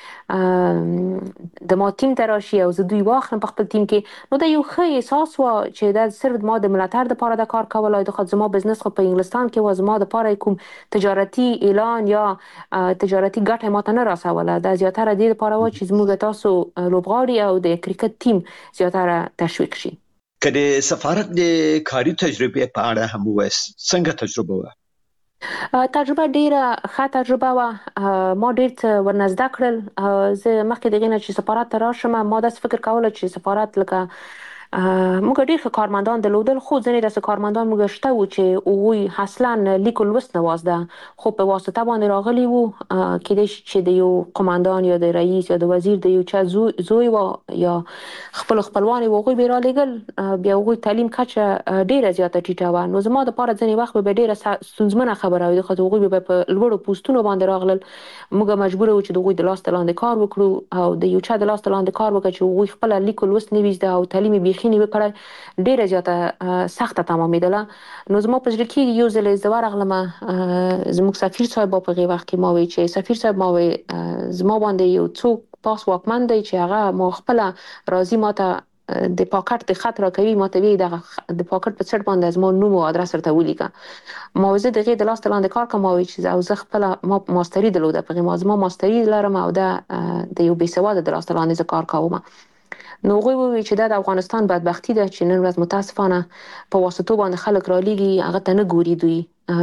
Speaker 15: چې د ما ټیم ته راشي او زه دوی واخلم په خپل ټیم کې. نو دا یو ښه احساس و چې دا صرف ما د ملاتړ دپاره دا کار کولی. د خو زما بزنس خو په انګلستان کې و، زما دپاره کوم تجارتي اعلان یا تجارتي ګټه ماته نه رسوله. دا زیاتره دې دپاره و چې زموږ تاسو لوبغاړي او د کرکټ ټیم زیاتره تشویق شي.
Speaker 2: که د سفارت د کاري تجربې په اړه هم ووایاست، څنګه تجربه وه؟
Speaker 15: تجربه ډیره ښه تجربه وه. ما ډیر څه ورنزده کړل. زه مخکې د هغې نه چې سفارت ته راشم ما داسې فکر کوله چې سفارت لکه موږ ډیر ښه کارمندان درلودل، خو ځینې داسې کارمندان موږ شته وو چې هغوی اصلا لیک و لوست نه وازده، خو په واسطه باندې راغلي وو. کیدای شي چې د یو قماندان یا د رئیس یا د وزیر د یو چا زوی و یا خپلوان وو، هغوی به یې رالیږل. بیا هغوی تعلیم کچه ډیره زیاته ټیټه وه. نو زما دپاره ځینې وخت به ډیره ستونزمنه خبره وي، خو هغوی به په لوړو پوستونو باندې راغلل. موږ مجبور وو چې د هغوی د لاس لاندې کار وکړو او د یو چا د لاس لاندې کار وکړو چې هغوی خپله لیک و لوست نه وي زده او تعلیم یې بیخي نه وي کړی، ډیره زیاته سخته تمامېدله. نو زما په زړه کې یو ځل زه ورغلمه، زموږ سفیر صاحب په هغې وخت کې ما وی چې سفیر صاحب ما وی زما باندې یو څوک پاس واکمن دی چې هغه ما خپله راځي ماته د پاکټ د خط راکوي، ماته وی دغه د پاکټ په څټ باندې زما نوم او ادرس ورته ولیکه. ما زه د هغې د لاس لاندې کار کوم. ما وی چې او زه خپله ما ماستري درلوده په هغې، زما ماستري لرم او دا د یو بېسواده د لاس لاندې زه کار کوم. نو هغوی وویل چې دا د افغانستان بدبختي ده چې نن ورځ متاسفانه په واسطو باندې خلک رالیږي، هغه ته نه ګوري دوی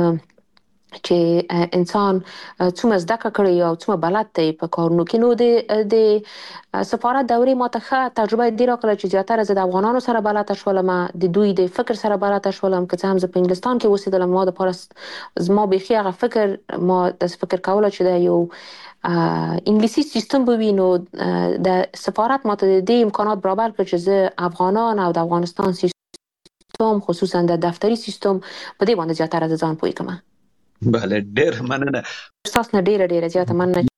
Speaker 15: چې انسان څومره زده کړی او څومره بلد دی په کارونو کې. نو د سفارت دورې ماته ښه تجربه دې راکړله چې زیاتره زه د افغانانو سره بلده شولم، د دوی د فکر سره بلده شولم. که څه هم زه په انګلستان کې اوسېدلم، ما دپاره زما بیخي هغه فکر ما داسې فکر کوله چې دا یو انګلیسي سیستم به وي. نو د سفارت ماته د دې امکانات برابر کړ چې زه افغانان او د افغانستان سیستم خصوصا د دفتري سیستم په دې باندې زیاتره زه ځان پوه کړم.
Speaker 2: بله، ډېر مننه.
Speaker 15: ستاسو نه ډیره زیاته مننه.